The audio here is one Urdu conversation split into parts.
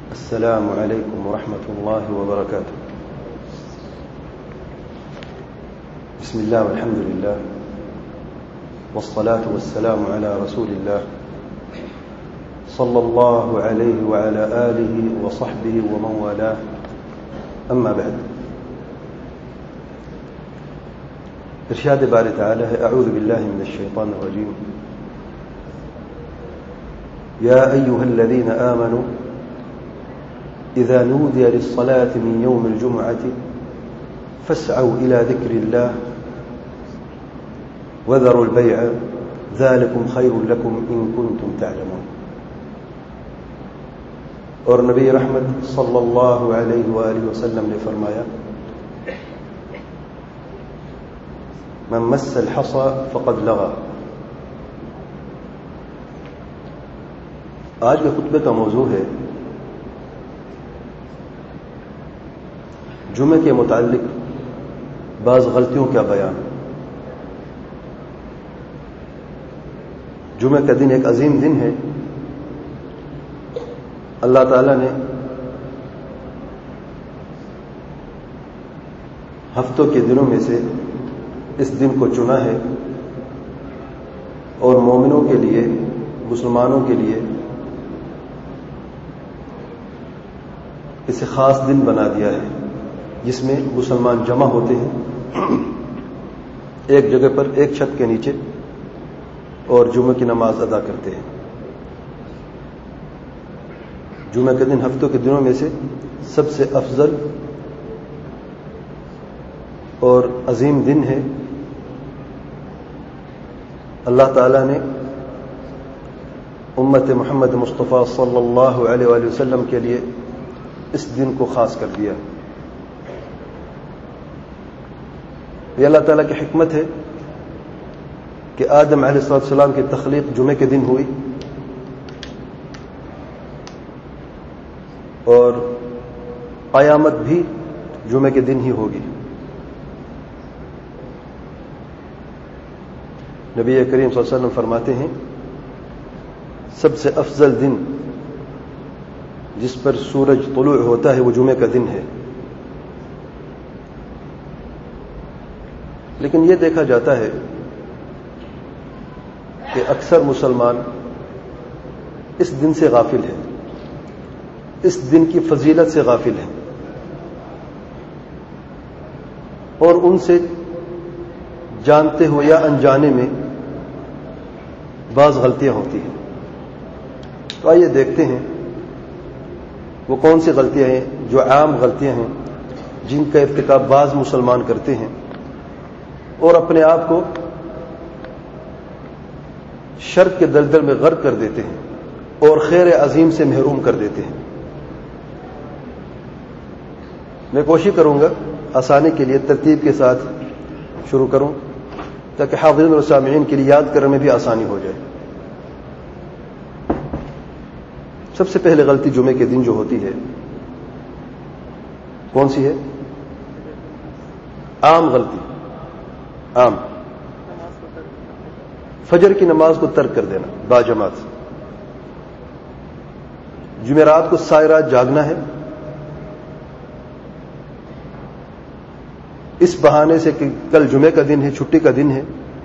السلام عليكم ورحمة الله وبركاته. بسم الله والحمد لله والصلاة والسلام على رسول الله صلى الله عليه وعلى آله وصحبه ومن والاه. أما بعد، ارشاد بارئ تعالى أعوذ بالله من الشيطان الرجيم. يا أيها الذين آمنوا إذا نودي للصلاة من يوم الجمعة فاسعوا إلى ذكر الله وذروا البيع ذلكم خير لكم إن كنتم تعلمون. اور نبی رحمت صلی اللہ علیہ وآلہ وسلم نے فرمایا، من مس الحصى فقد لغى. آج کے خطبے کا موضوع ہے جمعے کے متعلق بعض غلطیوں کا بیان. جمعہ کا دن ایک عظیم دن ہے. اللہ تعالیٰ نے ہفتوں کے دنوں میں سے اس دن کو چنا ہے اور مومنوں کے لیے، مسلمانوں کے لیے اسے خاص دن بنا دیا ہے جس میں مسلمان جمع ہوتے ہیں ایک جگہ پر، ایک چھت کے نیچے، اور جمعہ کی نماز ادا کرتے ہیں. جمعہ کا دن ہفتوں کے دنوں میں سے سب سے افضل اور عظیم دن ہے. اللہ تعالیٰ نے امت محمد مصطفیٰ صلی اللہ علیہ وآلہ وسلم کے لیے اس دن کو خاص کر دیا. یہ اللہ تعالیٰ کی حکمت ہے کہ آدم علیہ السلام کی تخلیق جمعے کے دن ہوئی اور قیامت بھی جمعے کے دن ہی ہوگی. نبی کریم صلی اللہ علیہ وسلم فرماتے ہیں، سب سے افضل دن جس پر سورج طلوع ہوتا ہے وہ جمعے کا دن ہے. لیکن یہ دیکھا جاتا ہے کہ اکثر مسلمان اس دن سے غافل ہیں، اس دن کی فضیلت سے غافل ہیں، اور ان سے جانتے ہوئے یا انجانے میں بعض غلطیاں ہوتی ہیں. تو آئیے دیکھتے ہیں وہ کون سی غلطیاں ہیں جو عام غلطیاں ہیں جن کا ارتکاب بعض مسلمان کرتے ہیں اور اپنے آپ کو شرک کے دلدل میں غرق کر دیتے ہیں اور خیر عظیم سے محروم کر دیتے ہیں. میں کوشش کروں گا آسانی کے لیے ترتیب کے ساتھ شروع کروں تاکہ حافظین اور سامعین کے لیے یاد کرنے میں بھی آسانی ہو جائے. سب سے پہلے غلطی جمعے کے دن جو ہوتی ہے کون سی ہے؟ عام غلطی، عام فجر کی نماز کو ترک کر دینا باجماعت. جمعرات کو ساری رات جاگنا ہے اس بہانے سے کہ کل جمعے کا دن ہے، چھٹی کا دن ہے.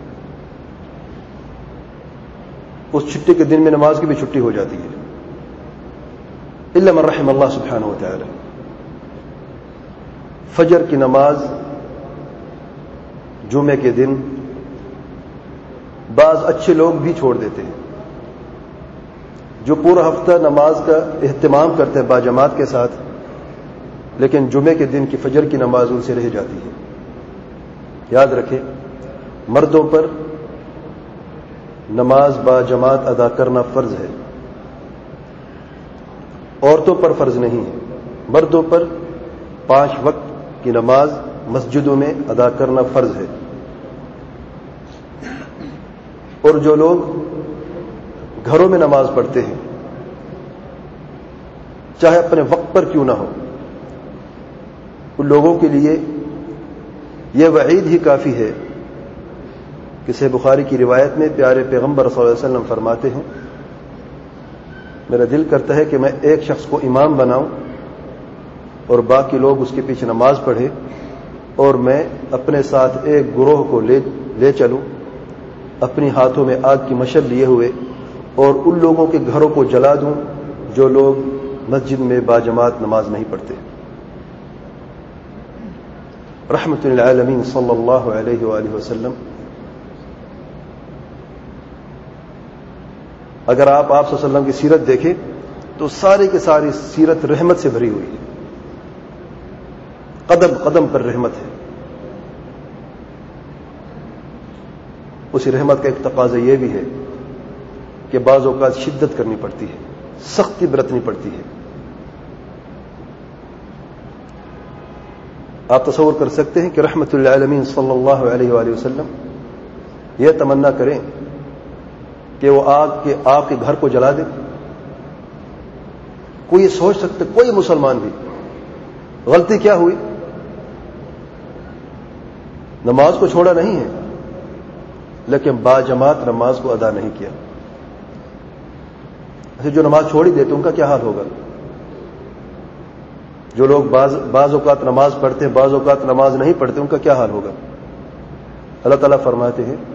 اس چھٹی کے دن میں نماز کی بھی چھٹی ہو جاتی ہے، الا من رحم اللہ سبحانہ و تعالی. فجر کی نماز جمعے کے دن بعض اچھے لوگ بھی چھوڑ دیتے ہیں جو پورا ہفتہ نماز کا اہتمام کرتے ہیں باجماعت کے ساتھ، لیکن جمعے کے دن کی فجر کی نماز ان سے رہ جاتی ہے. یاد رکھیں، مردوں پر نماز باجماعت ادا کرنا فرض ہے، عورتوں پر فرض نہیں ہے. مردوں پر 5 وقت کی نماز مسجدوں میں ادا کرنا فرض ہے، اور جو لوگ گھروں میں نماز پڑھتے ہیں چاہے اپنے وقت پر کیوں نہ ہو، ان لوگوں کے لیے یہ وعید ہی کافی ہے کہ صحیح بخاری کی روایت میں پیارے پیغمبر صلی اللہ علیہ وسلم فرماتے ہیں، میرا دل کرتا ہے کہ میں ایک شخص کو امام بناؤں اور باقی لوگ اس کے پیچھے نماز پڑھے اور میں اپنے ساتھ ایک گروہ کو لے چلوں اپنی ہاتھوں میں آگ کی مشعل لیے ہوئے اور ان لوگوں کے گھروں کو جلا دوں جو لوگ مسجد میں باجماعت نماز نہیں پڑھتے. رحمت للعالمین صلی اللہ علیہ وآلہ وسلم. اگر آپ صلی اللہ علیہ وسلم کی سیرت دیکھیں تو ساری کی ساری سیرت رحمت سے بھری ہوئی ہے. قدم قدم پر رحمت ہے. اسی رحمت کا ایک تقاضا یہ بھی ہے کہ بعض اوقات شدت کرنی پڑتی ہے, سختی برتنی پڑتی ہے. آپ تصور کر سکتے ہیں کہ رحمت للعالمین صلی اللہ علیہ وآلہ وسلم یہ تمنا کریں کہ وہ آپ کے گھر کو جلا دے. کوئی یہ سوچ سکتے, کوئی مسلمان بھی؟ غلطی کیا ہوئی؟ نماز کو چھوڑا نہیں ہے لیکن باجماعت نماز کو ادا نہیں کیا. جو نماز چھوڑ ہی دیتے ان کا کیا حال ہوگا؟ جو لوگ بعض اوقات نماز پڑھتے ہیں بعض اوقات نماز نہیں پڑھتے ان کا کیا حال ہوگا؟ اللہ تعالیٰ فرماتے ہیں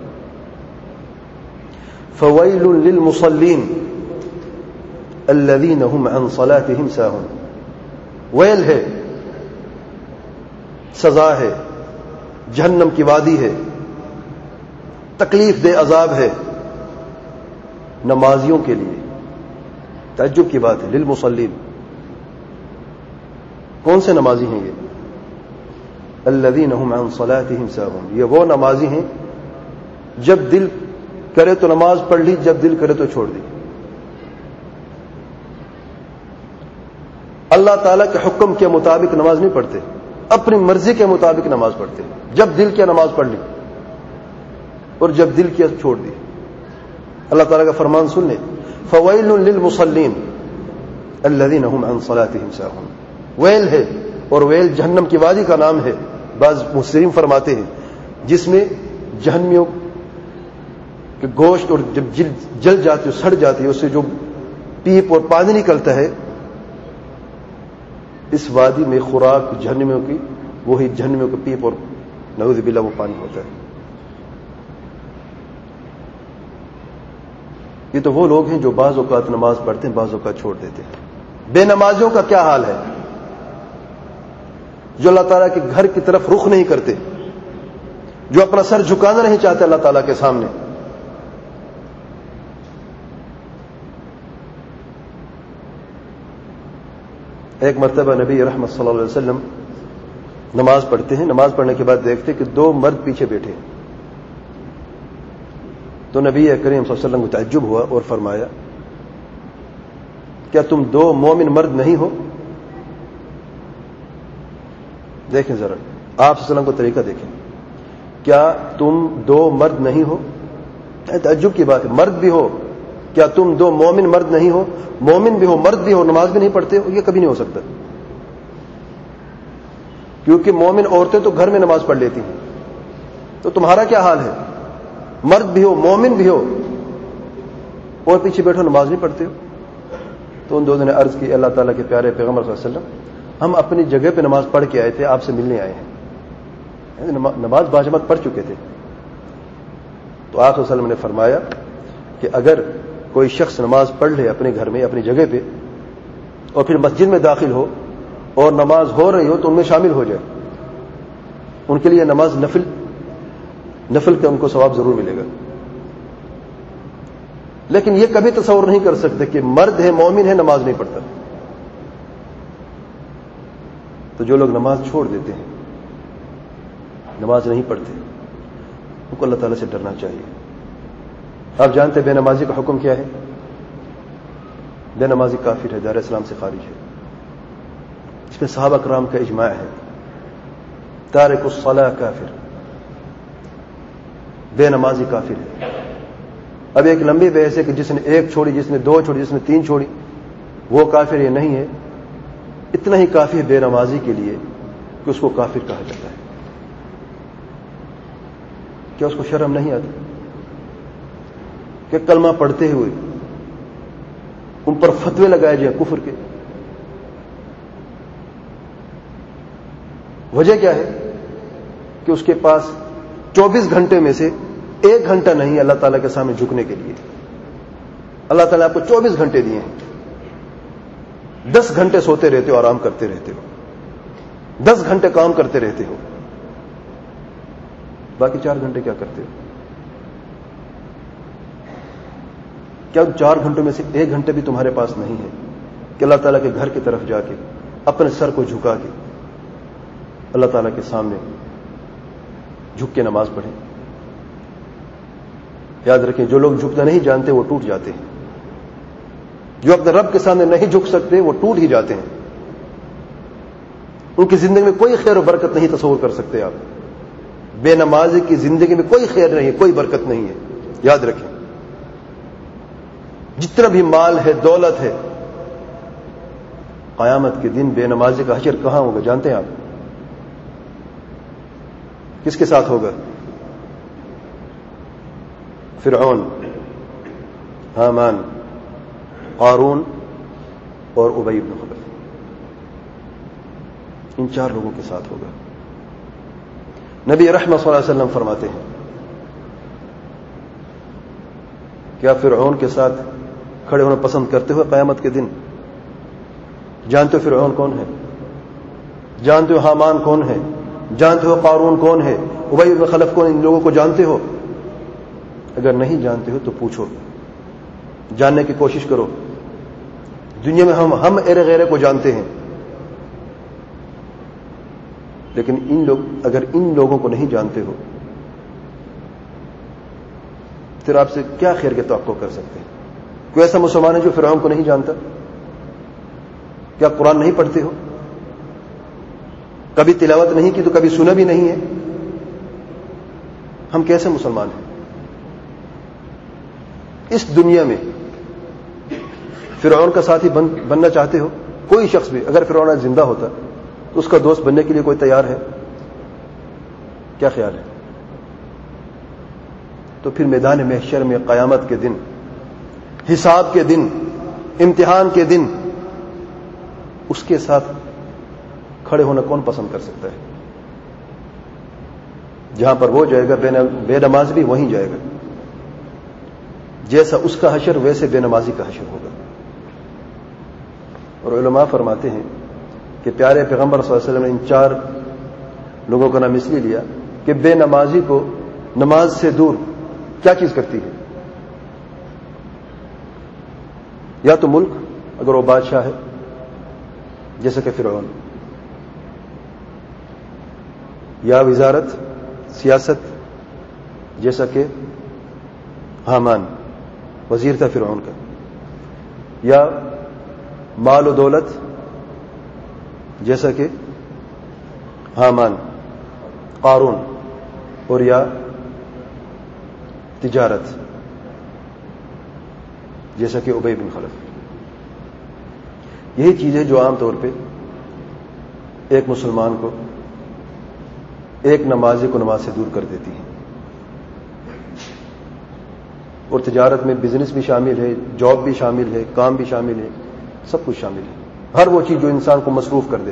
فویل للمصلین الذین هم عن صلاتهم ساہون. ویل ہے, سزا ہے, جہنم کی وادی ہے, تکلیف دہ عذاب ہے نمازیوں کے لیے. تعجب کی بات ہے. للمصلین, کون سے نمازی ہیں یہ؟ الذین هم عن صلاتهم ساہون. یہ وہ نمازی ہیں جب دل کرے تو نماز پڑھ لی, جب دل کرے تو چھوڑ دی. اللہ تعالیٰ کے حکم کے مطابق نماز نہیں پڑھتے, اپنی مرضی کے مطابق نماز پڑھتے. جب دل کیا نماز پڑھ لی اور جب دل کیا چھوڑ دی. اللہ تعالیٰ کا فرمان سن لیں فویل للمصلین الذین هم عن صلاتهم ساہون. ویل ہے, اور ویل جہنم کی وادی کا نام ہے. بعض مفسرین فرماتے ہیں جس میں جہنمیوں کہ گوشت اور جب جل جاتی ہے, سڑ جاتی ہے, اس سے جو پیپ اور پانی نکلتا ہے, اس وادی میں خوراک جہنمیوں کی وہی جہنمیوں کا پیپ اور نعوذ باللہ وہ پانی ہوتا ہے. یہ تو وہ لوگ ہیں جو بعض اوقات نماز پڑھتے ہیں بعض اوقات چھوڑ دیتے ہیں. بے نمازیوں کا کیا حال ہے جو اللہ تعالیٰ کے گھر کی طرف رخ نہیں کرتے, جو اپنا سر جھکانا نہیں چاہتے اللہ تعالیٰ کے سامنے. ایک مرتبہ نبی رحمت صلی اللہ علیہ وسلم نماز پڑھتے ہیں, نماز پڑھنے کے بعد دیکھتے کہ دو مرد پیچھے بیٹھے ہیں. تو نبی کریم صلی اللہ علیہ وسلم کو تعجب ہوا اور فرمایا کیا تم دو مومن مرد نہیں ہو؟ دیکھیں ذرا, آپ صلی اللہ علیہ وسلم کو طریقہ دیکھیں. کیا تم دو مرد نہیں ہو؟ تعجب کی بات ہے. مرد بھی ہو, کیا تم دو مومن مرد نہیں ہو؟ مومن بھی ہو, مرد بھی ہو, نماز بھی نہیں پڑھتے ہو, یہ کبھی نہیں ہو سکتا. کیونکہ مومن عورتیں تو گھر میں نماز پڑھ لیتی ہیں. تو تمہارا کیا حال ہے؟ مرد بھی ہو, مومن بھی ہو, اور پیچھے بیٹھو نماز نہیں پڑھتے ہو. تو ان دونوں نے عرض کی اللہ تعالیٰ کے پیارے پیغمبر صلی اللہ علیہ وسلم, ہم اپنی جگہ پہ نماز پڑھ کے آئے تھے, آپ سے ملنے آئے ہیں. نماز باجماعت پڑھ چکے تھے. تو آپ صلی اللہ علیہ وسلم نے فرمایا کہ اگر کوئی شخص نماز پڑھ لے اپنے گھر میں اپنی جگہ پہ اور پھر مسجد میں داخل ہو اور نماز ہو رہی ہو تو ان میں شامل ہو جائے, ان کے لیے نماز نفل کا ان کو ثواب ضرور ملے گا. لیکن یہ کبھی تصور نہیں کر سکتے کہ مرد ہے, مومن ہے, نماز نہیں پڑھتا. تو جو لوگ نماز چھوڑ دیتے ہیں, نماز نہیں پڑھتے, ان کو اللہ تعالیٰ سے ڈرنا چاہیے. آپ جانتے بے نمازی کا حکم کیا ہے؟ بے نمازی کافر ہے, دار اسلام سے خارج ہے. اس میں صحابہ کرام کا اجماع ہے. تارک الصلاۃ کافر, بے نمازی کافر ہے. اب ایک لمبی بحث ہے کہ جس نے ایک چھوڑی, جس نے دو چھوڑی, جس نے تین چھوڑی, وہ کافر یہ نہیں ہے. اتنا ہی کافی ہے بے نمازی کے لیے کہ اس کو کافر کہا جاتا ہے. کیا اس کو شرم نہیں آتی کہ کلمہ پڑھتے ہوئے ان پر فتوے لگائے جائیں کفر کے. وجہ کیا ہے کہ اس کے پاس 24 گھنٹے میں سے 1 گھنٹہ نہیں اللہ تعالیٰ کے سامنے جھکنے کے لیے. اللہ تعالیٰ نے آپ کو 24 گھنٹے دیے ہیں. 10 گھنٹے سوتے رہتے ہو, آرام کرتے رہتے ہو, 10 گھنٹے کام کرتے رہتے ہو, باقی 4 گھنٹے کیا کرتے ہو؟ کیا 4 گھنٹوں میں سے 1 گھنٹے بھی تمہارے پاس نہیں ہے کہ اللہ تعالیٰ کے گھر کی طرف جا کے اپنے سر کو جھکا کے اللہ تعالیٰ کے سامنے جھک کے نماز پڑھیں؟ یاد رکھیں, جو لوگ جھکنا نہیں جانتے وہ ٹوٹ جاتے ہیں. جو اپنے رب کے سامنے نہیں جھک سکتے وہ ٹوٹ ہی جاتے ہیں. ان کی زندگی میں کوئی خیر و برکت نہیں تصور کر سکتے آپ. بے نمازی کی زندگی میں کوئی خیر نہیں ہے, کوئی برکت نہیں ہے. یاد رکھیں, جتنا بھی مال ہے, دولت ہے, قیامت کے دن بے نمازی کا حشر کہاں ہوگا جانتے ہیں آپ؟ کس کے ساتھ ہوگا؟ فرعون, حامان, قارون اور ابی بن خلف. ان 4 لوگوں کے ساتھ ہوگا. نبی رحمت صلی اللہ علیہ وسلم فرماتے ہیں, کیا فرعون کے ساتھ کھڑے ہونا پسند کرتے ہو قیامت کے دن؟ جانتے ہو فرعون کون ہے؟ جانتے ہو حامان کون ہے؟ جانتے ہو قارون کون ہے؟ ابی بن خلف کون؟ ان لوگوں کو جانتے ہو؟ اگر نہیں جانتے ہو تو پوچھو, جاننے کی کوشش کرو. دنیا میں ہم ایرے غیرے کو جانتے ہیں, لیکن اگر ان لوگوں کو نہیں جانتے ہو پھر آپ سے کیا خیر کے توقع کر سکتے ہیں؟ کوئی ایسا مسلمان ہے جو فرعون کو نہیں جانتا؟ کیا قرآن نہیں پڑھتے ہو؟ کبھی تلاوت نہیں کی تو کبھی سنا بھی نہیں ہے؟ ہم کیسے مسلمان ہیں؟ اس دنیا میں فرعون کا ساتھی بننا چاہتے ہو؟ کوئی شخص بھی اگر فرعون آج زندہ ہوتا تو اس کا دوست بننے کے لیے کوئی تیار ہے؟ کیا خیال ہے؟ تو پھر میدان محشر میں قیامت کے دن, حساب کے دن, امتحان کے دن اس کے ساتھ کھڑے ہونا کون پسند کر سکتا ہے؟ جہاں پر وہ جائے گا بے نماز بھی وہیں جائے گا. جیسا اس کا حشر ویسے بے نمازی کا حشر ہوگا. اور علماء فرماتے ہیں کہ پیارے پیغمبر صلی اللہ علیہ وسلم نے ان 4 لوگوں کا نام اس لیے لیا کہ بے نمازی کو نماز سے دور کیا چیز کرتی ہے؟ یا تو ملک, اگر وہ بادشاہ ہے جیسا کہ فرعون, یا وزارت, سیاست جیسا کہ حامان وزیر تھا فرعون کا, یا مال و دولت جیسا کہ حامان, قارون, اور یا تجارت جیسا کہ ابی بن خلف. یہی چیزیں جو عام طور پہ ایک مسلمان کو, ایک نمازی کو نماز سے دور کر دیتی ہیں. اور تجارت میں بزنس بھی شامل ہے, جاب بھی شامل ہے, کام بھی شامل ہے, سب کچھ شامل ہے. ہر وہ چیز جو انسان کو مصروف کر دے.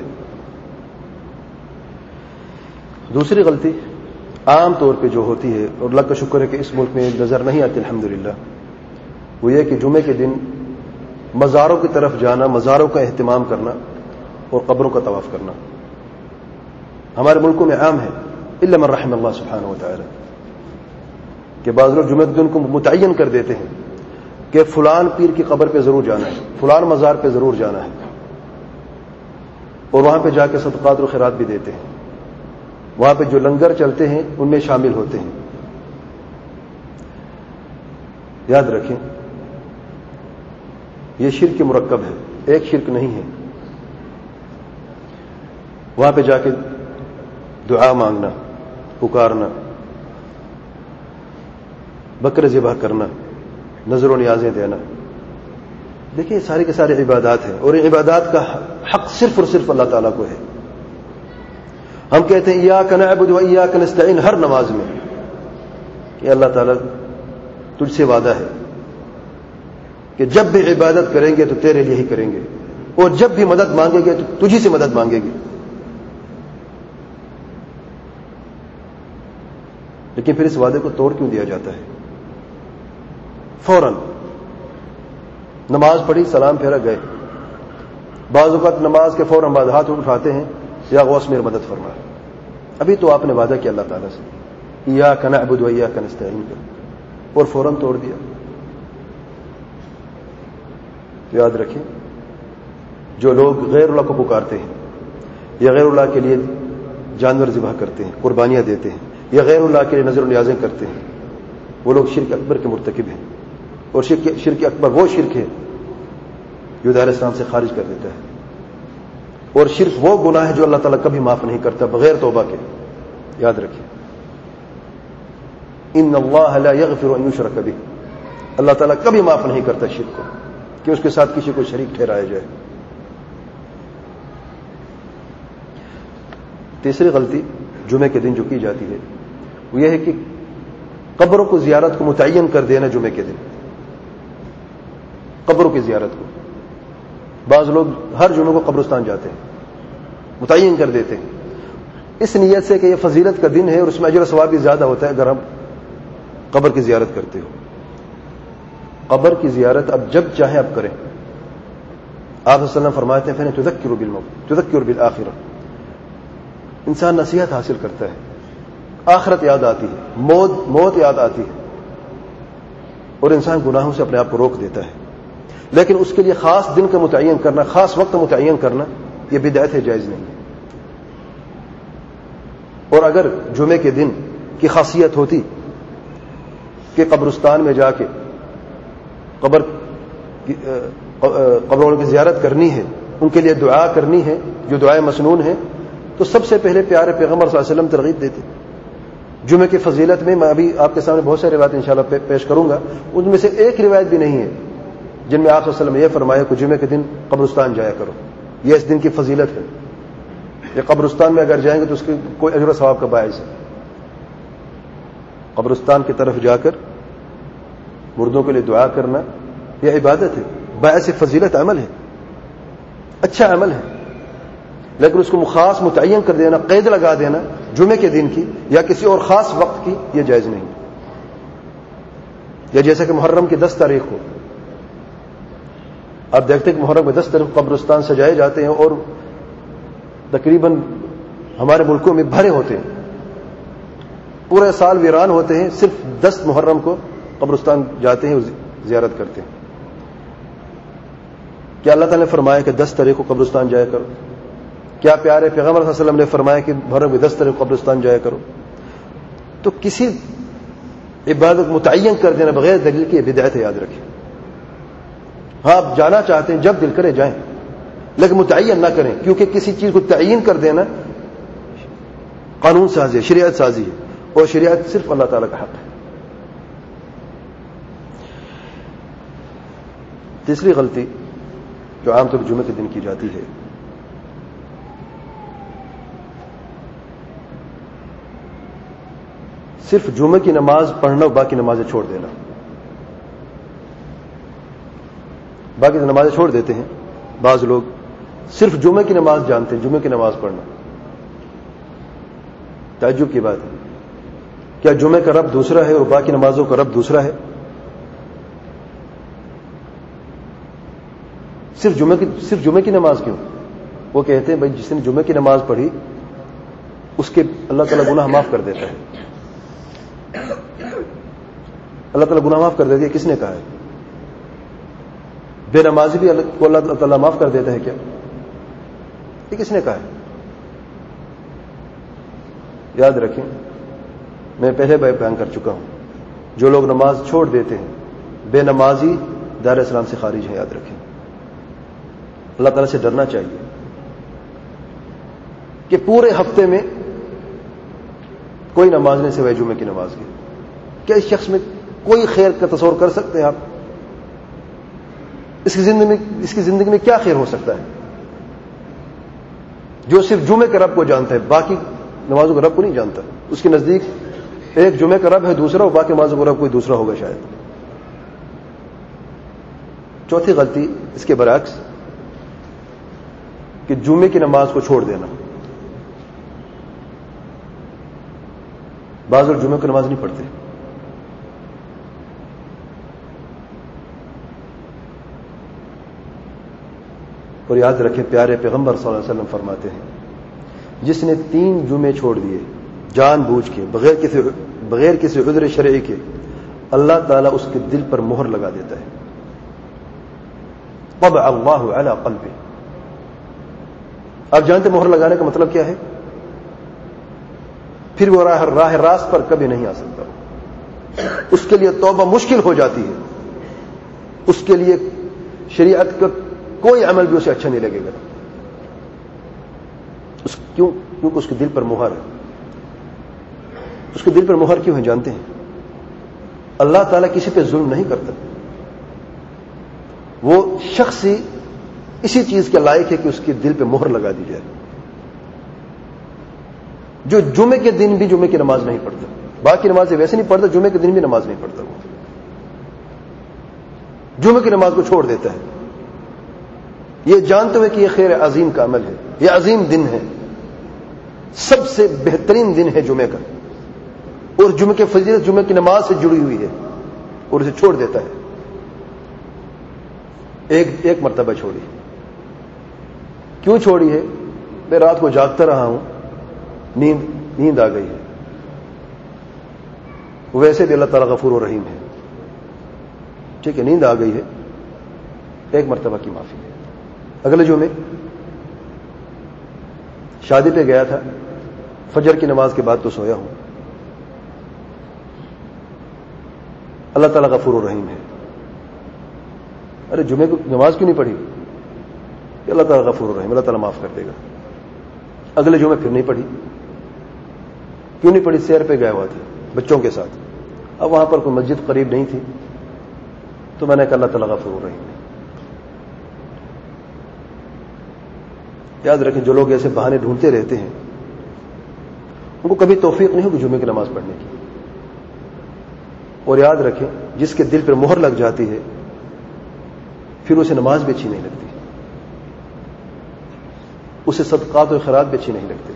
دوسری غلطی عام طور پہ جو ہوتی ہے, اور اللہ کا شکر ہے کہ اس ملک میں نظر نہیں آتی الحمدللہ, وہ یہ کہ جمعے کے دن مزاروں کی طرف جانا, مزاروں کا اہتمام کرنا اور قبروں کا طواف کرنا. ہمارے ملکوں میں عام ہے, الا من رحم اللہ سبحانہ وتعالی, کہ بعض لوگ جمعے کے دن کو متعین کر دیتے ہیں کہ فلان پیر کی قبر پہ ضرور جانا ہے, فلان مزار پہ ضرور جانا ہے, اور وہاں پہ جا کے صدقات و خیرات بھی دیتے ہیں. وہاں پہ جو لنگر چلتے ہیں ان میں شامل ہوتے ہیں. یاد رکھیں یہ شرک مرکب ہے, ایک شرک نہیں ہے. وہاں پہ جا کے دعا مانگنا, پکارنا, بکرے ذبح کرنا, نذر و نیازیں دینا, دیکھیں ساری کے سارے عبادات ہیں, اور ان عبادات کا حق صرف اور صرف اللہ تعالیٰ کو ہے. ہم کہتے ہیں ایاک نعبد و ایاک نستعین ہر نماز میں کہ اللہ تعالیٰ تجھ سے وعدہ ہے کہ جب بھی عبادت کریں گے تو تیرے لیے ہی کریں گے، اور جب بھی مدد مانگیں گے تو تجھی سے مدد مانگیں گے. لیکن پھر اس وعدے کو توڑ کیوں دیا جاتا ہے؟ فوراً نماز پڑھی، سلام پھیرا، گئے. بعض اوقات نماز کے فوراً بعد ہاتھ اٹھاتے ہیں، یا غوث میری مدد فرما. ابھی تو آپ نے وعدہ کیا اللہ تعالیٰ سے، ایاک نعبد و ایاک نستعین، اور فوراً توڑ دیا. تو یاد رکھیں، جو لوگ غیر اللہ کو پکارتے ہیں، یا غیر اللہ کے لیے جانور ذبح کرتے ہیں، قربانیاں دیتے ہیں، یا غیر اللہ کے لیے نظر و نیازیں کرتے ہیں، وہ لوگ شرک اکبر کے مرتکب ہیں. اور شرک اکبر وہ شرک ہے جو دائرہ اسلام سے خارج کر دیتا ہے. اور شرک وہ گناہ ہے جو اللہ تعالیٰ کبھی معاف نہیں کرتا بغیر توبہ کے. یاد رکھیں، ان اللہ لا یغفر ان یشرک بہ، اللہ تعالیٰ کبھی معاف نہیں کرتا شرک کو، کہ اس کے ساتھ کسی کو شریک ٹھہرایا جائے. تیسری غلطی جمعے کے دن جو کی جاتی ہے وہ یہ ہے کہ قبروں کو زیارت کو متعین کر دینا. جمعے کے دن قبروں کی زیارت کو بعض لوگ ہر جمعے کو قبرستان جاتے ہیں، متعین کر دیتے ہیں، اس نیت سے کہ یہ فضیلت کا دن ہے اور اس میں اجر و ثواب بھی زیادہ ہوتا ہے اگر ہم قبر کی زیارت کرتے ہو. قبر کی زیارت اب جب چاہیں اب کریں. آپ صلی اللہ علیہ وسلم فرماتے ہیں تذکر بالموت تذکر بالآخرہ، انسان نصیحت حاصل کرتا ہے، آخرت یاد آتی ہے، موت یاد آتی ہے، اور انسان گناہوں سے اپنے آپ کو روک دیتا ہے. لیکن اس کے لیے خاص دن کا متعین کرنا، خاص وقت متعین کرنا، یہ بدعت ہے، جائز نہیں ہے. اور اگر جمعے کے دن کی خاصیت ہوتی کہ قبرستان میں جا کے قبروں کی زیارت کرنی ہے، ان کے لیے دعا کرنی ہے جو دعائیں مسنون ہیں، تو سب سے پہلے پیارے پیغمبر صلی اللہ علیہ وسلم ترغیب دیتے. جمعے کی فضیلت میں ابھی آپ کے سامنے بہت ساری روایت انشاءاللہ پیش کروں گا، ان میں سے ایک روایت بھی نہیں ہے جن میں آپ صلی اللہ علیہ وسلم نے یہ فرمایا کہ جمعے کے دن قبرستان جایا کرو، یہ اس دن کی فضیلت ہے. یہ قبرستان میں اگر جائیں گے تو اس کے کوئی اجر و ثواب کا باعث ہے. قبرستان کی طرف جا کر مردوں کے لیے دعا کرنا یہ عبادت ہے، باعث فضیلت عمل ہے، اچھا عمل ہے. لیکن اس کو خاص متعین کر دینا، قید لگا دینا جمعے کے دن کی یا کسی اور خاص وقت کی، یہ جائز نہیں. یا جیسا کہ محرم کی 10 تاریخ کو آپ دیکھتے ہیں کہ محرم میں 10 تاریخ قبرستان سجائے جاتے ہیں اور تقریباً ہمارے ملکوں میں بھرے ہوتے ہیں، پورے سال ویران ہوتے ہیں، صرف 10 محرم کو قبرستان جاتے ہیں، زیارت کرتے ہیں. کیا اللہ تعالیٰ نے فرمایا کہ 10 تاریخ کو قبرستان جایا کرو؟ کیا پیارے پیغمبر صلی اللہ علیہ وسلم نے فرمایا کہ محرم میں 10 تاریخ کو قبرستان جایا کرو؟ تو کسی عبادت متعین کر دینا بغیر دلیل کی بدعت ہے، یاد رکھیں. ہاں آپ جانا چاہتے ہیں جب دل کرے جائیں، لیکن متعین نہ کریں، کیونکہ کسی چیز کو تعین کر دینا قانون سازی ہے، شریعت سازی ہے، اور شریعت صرف اللہ تعالیٰ کا حق ہے. تیسری غلطی جو عام طور پر جمعے کے دن کی جاتی ہے، صرف جمعے کی نماز پڑھنا اور باقی نمازیں چھوڑ دینا. باقی نمازیں چھوڑ دیتے ہیں بعض لوگ، صرف جمعے کی نماز جانتے ہیں، جمعے کی نماز پڑھنا. تعجب کی بات ہے، کیا جمعے کا رب دوسرا ہے اور باقی نمازوں کا رب دوسرا ہے؟ صرف جمعے کی نماز کیوں؟ وہ کہتے ہیں بھائی جس نے جمعے کی نماز پڑھی اس کے اللہ تعالیٰ گناہ معاف کر دیتا ہے. اللہ تعالیٰ گناہ معاف کر دیتی ہے، کس نے کہا ہے؟ بے نمازی بھی اللہ تعالیٰ معاف کر دیتا ہے کیا؟ یہ کس نے کہا ہے؟ یاد رکھیں، میں پہلے بیان کر چکا ہوں، جو لوگ نماز چھوڑ دیتے ہیں بے نمازی دائرہ اسلام سے خارج ہے. یاد رکھیں، اللہ تعالیٰ سے ڈرنا چاہیے کہ پورے ہفتے میں کوئی نماز نہیں سوائے جمعے کی نماز کی. کیا اس شخص میں کوئی خیر کا تصور کر سکتے ہیں آپ؟ اس کی زندگی میں کیا خیر ہو سکتا ہے جو صرف جمعے کے رب کو جانتا ہے، باقی نمازوں کا رب کو نہیں جانتا؟ اس کے نزدیک ایک جمعے کا رب ہے دوسرا، اور باقی نمازوں کا رب کوئی دوسرا ہوگا شاید. چوتھی غلطی اس کے برعکس کہ جمعے کی نماز کو چھوڑ دینا. بعض لوگ جمعے کی نماز نہیں پڑھتے. اور یاد رکھیں پیارے پیغمبر صلی اللہ علیہ وسلم فرماتے ہیں جس نے 3 جمعے چھوڑ دیے جان بوجھ کے بغیر کسی عذر شرعی کے اللہ تعالیٰ اس کے دل پر مہر لگا دیتا ہے. طبع اللہ علی قلبہ. آپ جانتے مہر لگانے کا مطلب کیا ہے؟ پھر وہ راہ راست پر کبھی نہیں آ سکتا. اس کے لیے توبہ مشکل ہو جاتی ہے. اس کے لیے شریعت کا کوئی عمل بھی اسے اچھا نہیں لگے گا. کیونکہ اس کے دل پر مہر ہے. اس کے دل پر مہر کیوں ہے جانتے ہیں؟ اللہ تعالیٰ کسی پہ ظلم نہیں کرتا. وہ شخص ہی اسی چیز کے لائق ہے کہ اس کے دل پہ مہر لگا دی جائے. جو جمعے کے دن بھی جمعے کی نماز نہیں پڑھتا, باقی نمازیں ویسے نہیں پڑھتا, جمعے کے دن بھی نماز نہیں پڑھتا, وہ جمعے کی نماز کو چھوڑ دیتا ہے یہ جانتے ہوئے کہ یہ خیر عظیم کا عمل ہے, یہ عظیم دن ہے, سب سے بہترین دن ہے جمعے کا, اور جمعے کے فضیلت جمعے کی نماز سے جڑی ہوئی ہے, اور اسے چھوڑ دیتا ہے. ایک مرتبہ چھوڑی. کیوں چھوڑی ہے؟ میں رات کو جاگتا رہا ہوں, نیند آ گئی ہے. ویسے بھی اللہ تعالیٰ غفور و رحیم ہے, ٹھیک ہے, نیند آ گئی ہے, ایک مرتبہ کی معافی ہے. اگلے جمعے شادی پہ گیا تھا, فجر کی نماز کے بعد تو سویا ہوں, اللہ تعالیٰ غفور و رحیم ہے. ارے جمعے کو نماز کیوں نہیں پڑھی؟ کہ اللہ تعالیٰ غفور و رحیم, اللہ تعالیٰ معاف کر دے گا. اگلے جمعے پھر نہیں پڑھی. کیوں نہیں پڑھی؟ سیر پہ گیا ہوا تھا بچوں کے ساتھ, اب وہاں پر کوئی مسجد قریب نہیں تھی, تو میں نے کہا اللہ تعالیٰ غفور و رحیم ہے. یاد رکھیں جو لوگ ایسے بہانے ڈھونڈتے رہتے ہیں ان کو کبھی توفیق نہیں ہوگی جمعے کی نماز پڑھنے کی. اور یاد رکھیں جس کے دل پر مہر لگ جاتی ہے پھر اسے نماز بھی اچھی نہیں لگتی, اسے صدقات و خیرات بھی اچھی نہیں لگتی.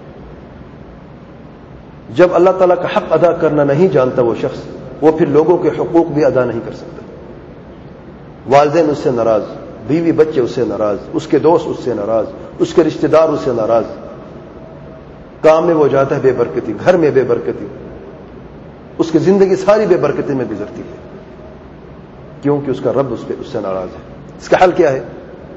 جب اللہ تعالیٰ کا حق ادا کرنا نہیں جانتا وہ شخص, وہ پھر لوگوں کے حقوق بھی ادا نہیں کر سکتا. والدین اس سے ناراض, بیوی بچے اس سے ناراض, اس کے دوست اس سے ناراض, اس کے رشتہ دار اس سے ناراض, کام میں وہ جاتا ہے بے برکتی, گھر میں بے برکتی, اس کی زندگی ساری بے برکتی میں گزرتی ہے, کیونکہ اس کا رب اس سے ناراض ہے. اس کا حل کیا ہے؟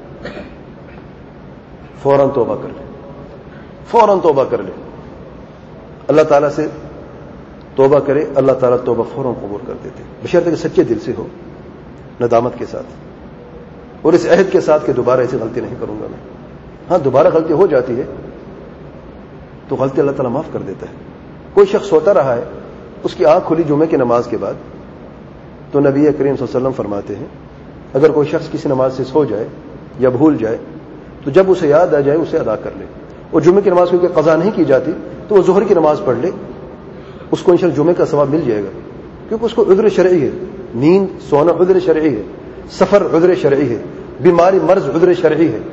فوراً توبہ کر لے, فوراً توبہ کر لے, اللہ تعالیٰ سے توبہ کرے, اللہ تعالیٰ توبہ فوراً قبول کر دیتے, بشرطے کہ سچے دل سے ہو, ندامت کے ساتھ, اور اس عہد کے ساتھ کہ دوبارہ ایسی غلطی نہیں کروں گا میں. ہاں دوبارہ غلطی ہو جاتی ہے تو غلطی اللہ تعالیٰ معاف کر دیتا ہے. کوئی شخص سوتا رہا ہے, اس کی آنکھ کھلی جمعے کی نماز کے بعد, تو نبی کریم صلی اللہ علیہ وسلم فرماتے ہیں اگر کوئی شخص کسی نماز سے سو جائے یا بھول جائے تو جب اسے یاد آ جائے اسے ادا کر لے. اور جمعے کی نماز کیونکہ قضا نہیں کی جاتی تو وہ ظہر کی نماز پڑھ لے, اس کو انشاءاللہ جمعے کا ثواب مل جائے گا, کیونکہ اس کو عذر شرعی ہے. نیند سونا عذر شرعی ہے, سفر عذر شرعی ہے, بیماری مرض عذر شرعی ہے.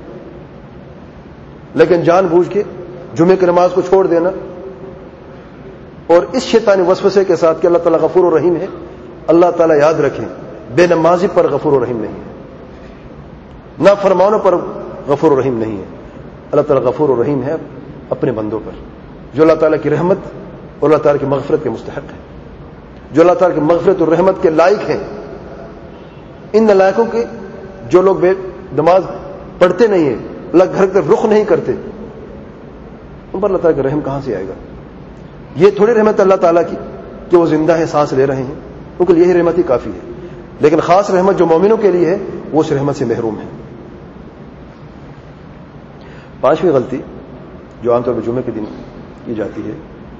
لیکن جان بوجھ کے جمعے کی نماز کو چھوڑ دینا اور اس شیطانی وسوسے کے ساتھ کہ اللہ تعالیٰ غفور و رحیم ہے, اللہ تعالیٰ یاد رکھیں بے نمازی پر غفور و رحیم نہیں ہے, نافرمانوں پر غفور و رحیم نہیں ہے. اللہ تعالیٰ غفور و رحیم ہے اپنے بندوں پر, جو اللہ تعالیٰ کی رحمت اور اللہ تعالیٰ کی مغفرت کے مستحق ہیں, جو اللہ تعالیٰ کی مغفرت اور رحمت کے لائق ہیں. ان نالائقوں کے جو لوگ بے نماز پڑھتے نہیں ہیں, اللہ گھر کا رخ نہیں کرتے, ان پر اللہ تعالیٰ کا رحم کہاں سے آئے گا؟ یہ تھوڑی رحمت اللہ تعالیٰ کی کہ وہ زندہ ہیں, سانس لے رہے ہیں, ان کے لیے یہی رحمت ہی کافی ہے. لیکن خاص رحمت جو مومنوں کے لیے ہے وہ اس رحمت سے محروم ہے. پانچویں غلطی جو عام طور پر جمعے کے دن کی جاتی ہے,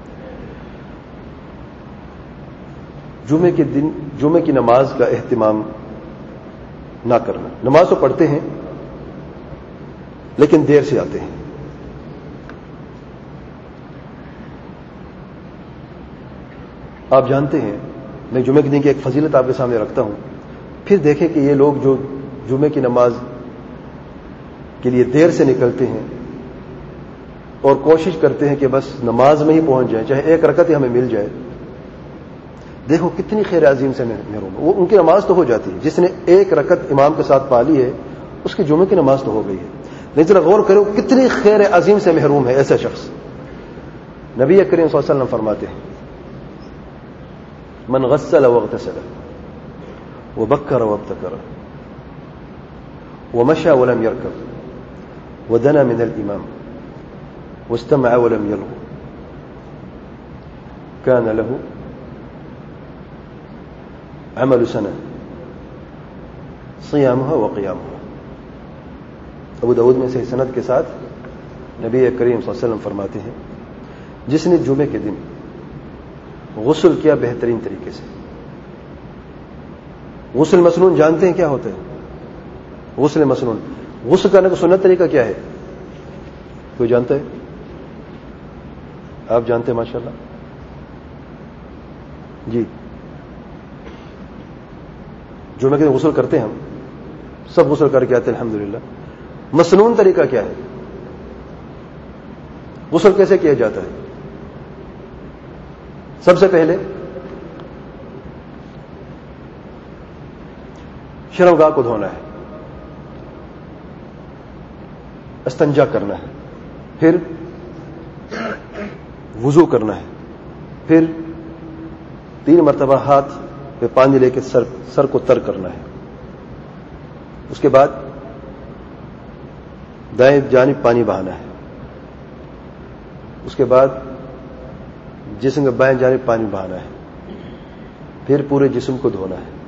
جمعے کے دن جمعے کی نماز کا اہتمام نہ کرنا. نماز تو پڑھتے ہیں لیکن دیر سے آتے ہیں. آپ جانتے ہیں, میں جمعے کے دن کی ایک فضیلت آپ کے سامنے رکھتا ہوں. پھر دیکھیں کہ یہ لوگ جو جمعے کی نماز کے لیے دیر سے نکلتے ہیں اور کوشش کرتے ہیں کہ بس نماز میں ہی پہنچ جائیں، چاہے ایک رکعت ہی ہمیں مل جائے، دیکھو کتنی خیر عظیم سے محروم ہے. وہ ان کی نماز تو ہو جاتی ہے، جس نے ایک رکعت امام کے ساتھ پا لی ہے اس کی جمعے کی نماز تو ہو گئی ہے، لیکن ذرا غور کرو کتنی خیر عظیم سے محروم ہے ایسا شخص. نبی کریم صلی اللہ علیہ وسلم فرماتے ہیں من غسل واغتسل وبكر وابتكر ومشى ولم يركب ودنا من الإمام واستمع ولم يلغ كان له عمل سنة صيامها وقيامها. ابو داود میں سے سند کے ساتھ نبی کریم صلی اللہ علیہ وسلم فرماتے ہیں جس نے جمعے کے دن غسل کیا بہترین طریقے سے. غسل مسنون جانتے ہیں کیا ہوتا ہے؟ غسل مسنون، غسل کرنے کا سنت طریقہ کیا ہے؟ کوئی جانتا ہے؟ آپ جانتے ہیں ماشاءاللہ؟ جی، جمعے کے دن غسل کرتے ہیں ہم سب، غسل کر کے آتے ہیں الحمدللہ. مسنون طریقہ کیا ہے؟ غسل کیسے کیا جاتا ہے؟ سب سے پہلے شرمگاہ کو دھونا ہے، استنجا کرنا ہے، پھر وضو کرنا ہے، پھر 3 مرتبہ ہاتھ پہ پانی لے کے سر کو تر کرنا ہے. اس کے بعد دائیں جانب پانی بہانا ہے. اس کے بعد جسم کے بائیں جانب پانی بہانا ہے، پھر پورے جسم کو دھونا ہے.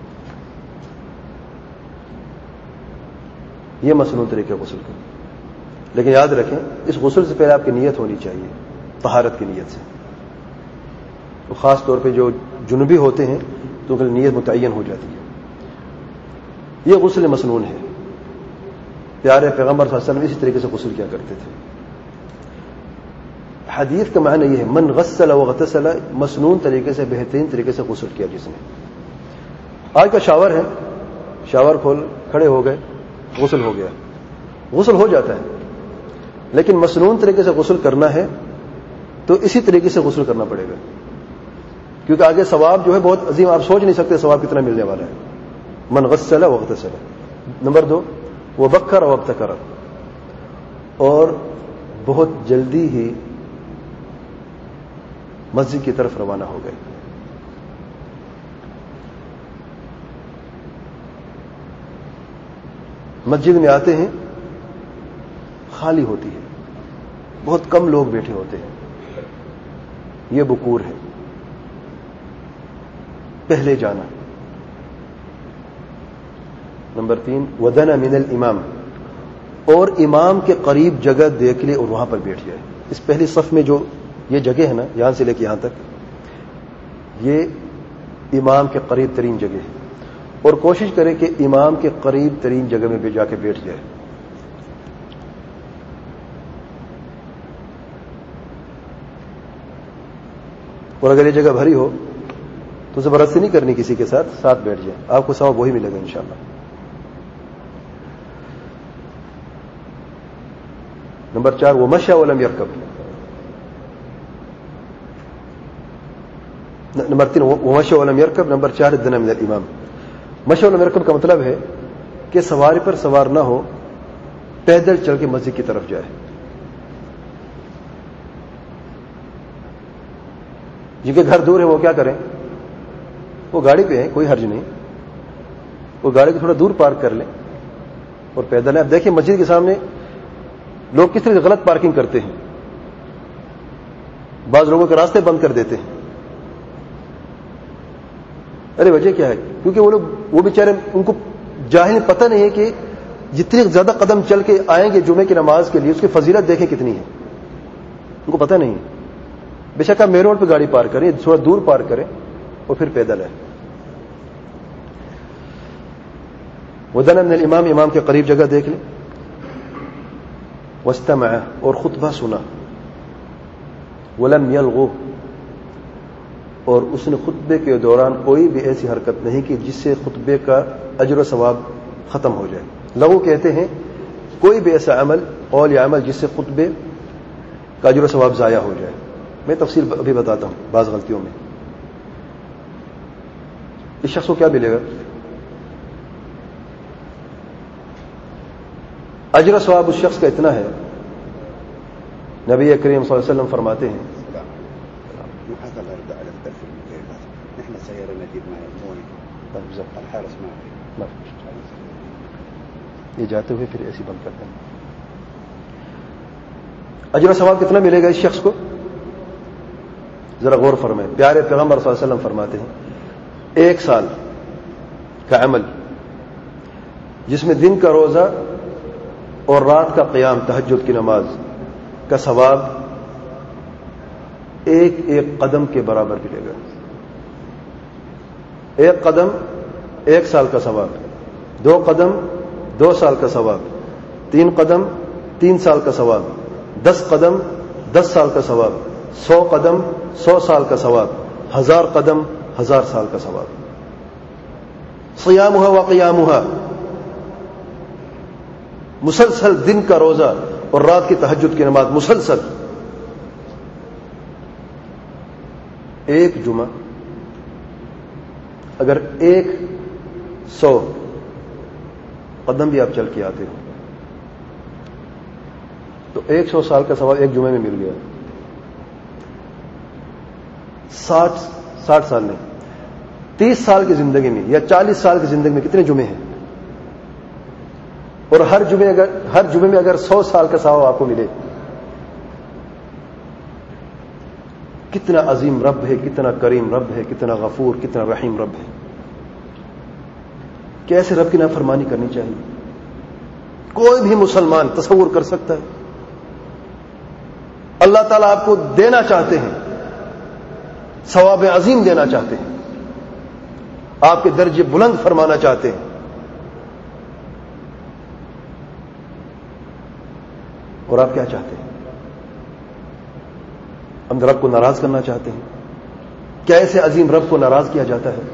یہ مسنون طریقہ غسل کا. لیکن یاد رکھیں اس غسل سے پہلے آپ کی نیت ہونی چاہیے، طہارت کی نیت سے. تو خاص طور پہ جو جنوبی ہوتے ہیں تو ان کی نیت متعین ہو جاتی ہے. یہ غسل مسنون ہے. پیارے پیغمبر صلی اللہ علیہ وسلم اسی طریقے سے غسل کیا کرتے تھے. حدیث کا معنی یہ ہے من غسل وغتسل، مسنون طریقے سے بہترین طریقے سے غسل کیا جس نے. آج کا شاور ہے، شاور کھول کھڑے ہو گئے، غسل ہو گیا. غسل ہو جاتا ہے، لیکن مسنون طریقے سے غسل کرنا ہے تو اسی طریقے سے غسل کرنا پڑے گا، کیونکہ آگے ثواب جو ہے بہت عظیم، آپ سوچ نہیں سکتے ثواب کتنا ملنے والا ہے. من غسل واغتسل. نمبر 2 وبکر وابتکر، اور بہت جلدی ہی مسجد کی طرف روانہ ہو گئے. مسجد میں آتے ہیں خالی ہوتی ہے، بہت کم لوگ بیٹھے ہوتے ہیں. یہ بکور ہے، پہلے جانا. نمبر 3 ودنا من الامام، اور امام کے قریب جگہ دیکھ لے اور وہاں پر بیٹھ جائے. اس پہلی صف میں جو یہ جگہ ہے نا، یہاں سے لے کے یہاں تک، یہ امام کے قریب ترین جگہ ہے، اور کوشش کرے کہ امام کے قریب ترین جگہ میں بھی جا کے بیٹھ جائے. اور اگر یہ جگہ بھری ہو تو زبردستی نہیں کرنی کسی کے ساتھ بیٹھ جائے، آپ کو ثواب وہی ملے گا انشاءاللہ. نمبر 4 ومشى ولم يركب. نمبر 3 ومشى ولم يركب. نمبر 4 دنا من الامام. مشى ولم يركب کا مطلب ہے کہ سواری پر سوار نہ ہو، پیدل چل کے مسجد کی طرف جائے. جن کے گھر دور ہے وہ کیا کریں؟ وہ گاڑی پہ ہیں، کوئی حرج نہیں، وہ گاڑی کو تھوڑا دور پارک کر لیں اور پیدل ہیں. اب دیکھیں مسجد کے سامنے لوگ کس طرح غلط پارکنگ کرتے ہیں. بعض لوگوں کے راستے بند کر دیتے ہیں. ارے وجہ کیا ہے؟ کیونکہ وہ بیچارے، ان کو جاہل پتہ نہیں ہے کہ جتنی زیادہ قدم چل کے آئیں گے جمعے کی نماز کے لیے اس کی فضیلت دیکھیں کتنی ہے. ان کو پتہ نہیں. بے شک آپ مین روڈ پہ گاڑی پارک کریں، تھوڑا دور پارک کریں اور پھر پیدل ہے. ودنا من الامام، امام کے قریب جگہ دیکھ لیں. واستمع، اور خطبہ سنا. ولم يلغو، اور اس نے خطبے کے دوران کوئی بھی ایسی حرکت نہیں کی جس سے خطبے کا اجر و ثواب ختم ہو جائے. لوگ کہتے ہیں کوئی بھی ایسا عمل قول یا عمل جس سے خطبے کا اجر و ثواب ضائع ہو جائے. میں تفصیل ابھی بتاتا ہوں بعض غلطیوں میں. اس شخص کو کیا ملے گا؟ اجر و ثواب اس شخص کا اتنا ہے، نبی کریم صلی اللہ علیہ وسلم فرماتے ہیں یہ جاتے ہوئے پھر ایسی بند کرتے ہیں. اجر و ثواب کتنا ملے گا اس شخص کو؟ ذرا غور فرمائیں. پیارے پیغمبر صلی اللہ علیہ وسلم فرماتے ہیں 1 سال کا عمل جس میں دن کا روزہ اور رات کا قیام تہجد کی نماز کا ثواب ایک ایک قدم کے برابر ملے گا. 1 قدم 1 سال کا ثواب، 2 قدم 2 سال کا ثواب، 3 قدم 3 سال کا ثواب، 10 قدم 10 سال کا ثواب، 100 قدم 100 سال کا ثواب، 1000 قدم 1000 سال کا ثواب. صیامها و قیامها، مسلسل دن کا روزہ اور رات کی تہجد کی نماز مسلسل. ایک جمعہ اگر 100 قدم بھی آپ چل کے آتے ہو تو 100 سال کا ثواب ایک جمعے میں مل گیا. 60 سال نہیں، 30 سال کی زندگی میں یا 40 سال کی زندگی میں کتنے جمعے ہیں؟ اور ہر جمعے میں اگر 100 سال کا ثواب آپ کو ملے، کتنا عظیم رب ہے، کتنا کریم رب ہے، کتنا غفور، کتنا رحیم رب ہے. کیسے رب کی نافرمانی کرنی چاہیے؟ کوئی بھی مسلمان تصور کر سکتا ہے؟ اللہ تعالیٰ آپ کو دینا چاہتے ہیں، ثواب عظیم دینا چاہتے ہیں، آپ کے درجے بلند فرمانا چاہتے ہیں، اور آپ کیا چاہتے ہیں؟ ہم رب کو ناراض کرنا چاہتے ہیں. کیا ایسے عظیم رب کو ناراض کیا جاتا ہے؟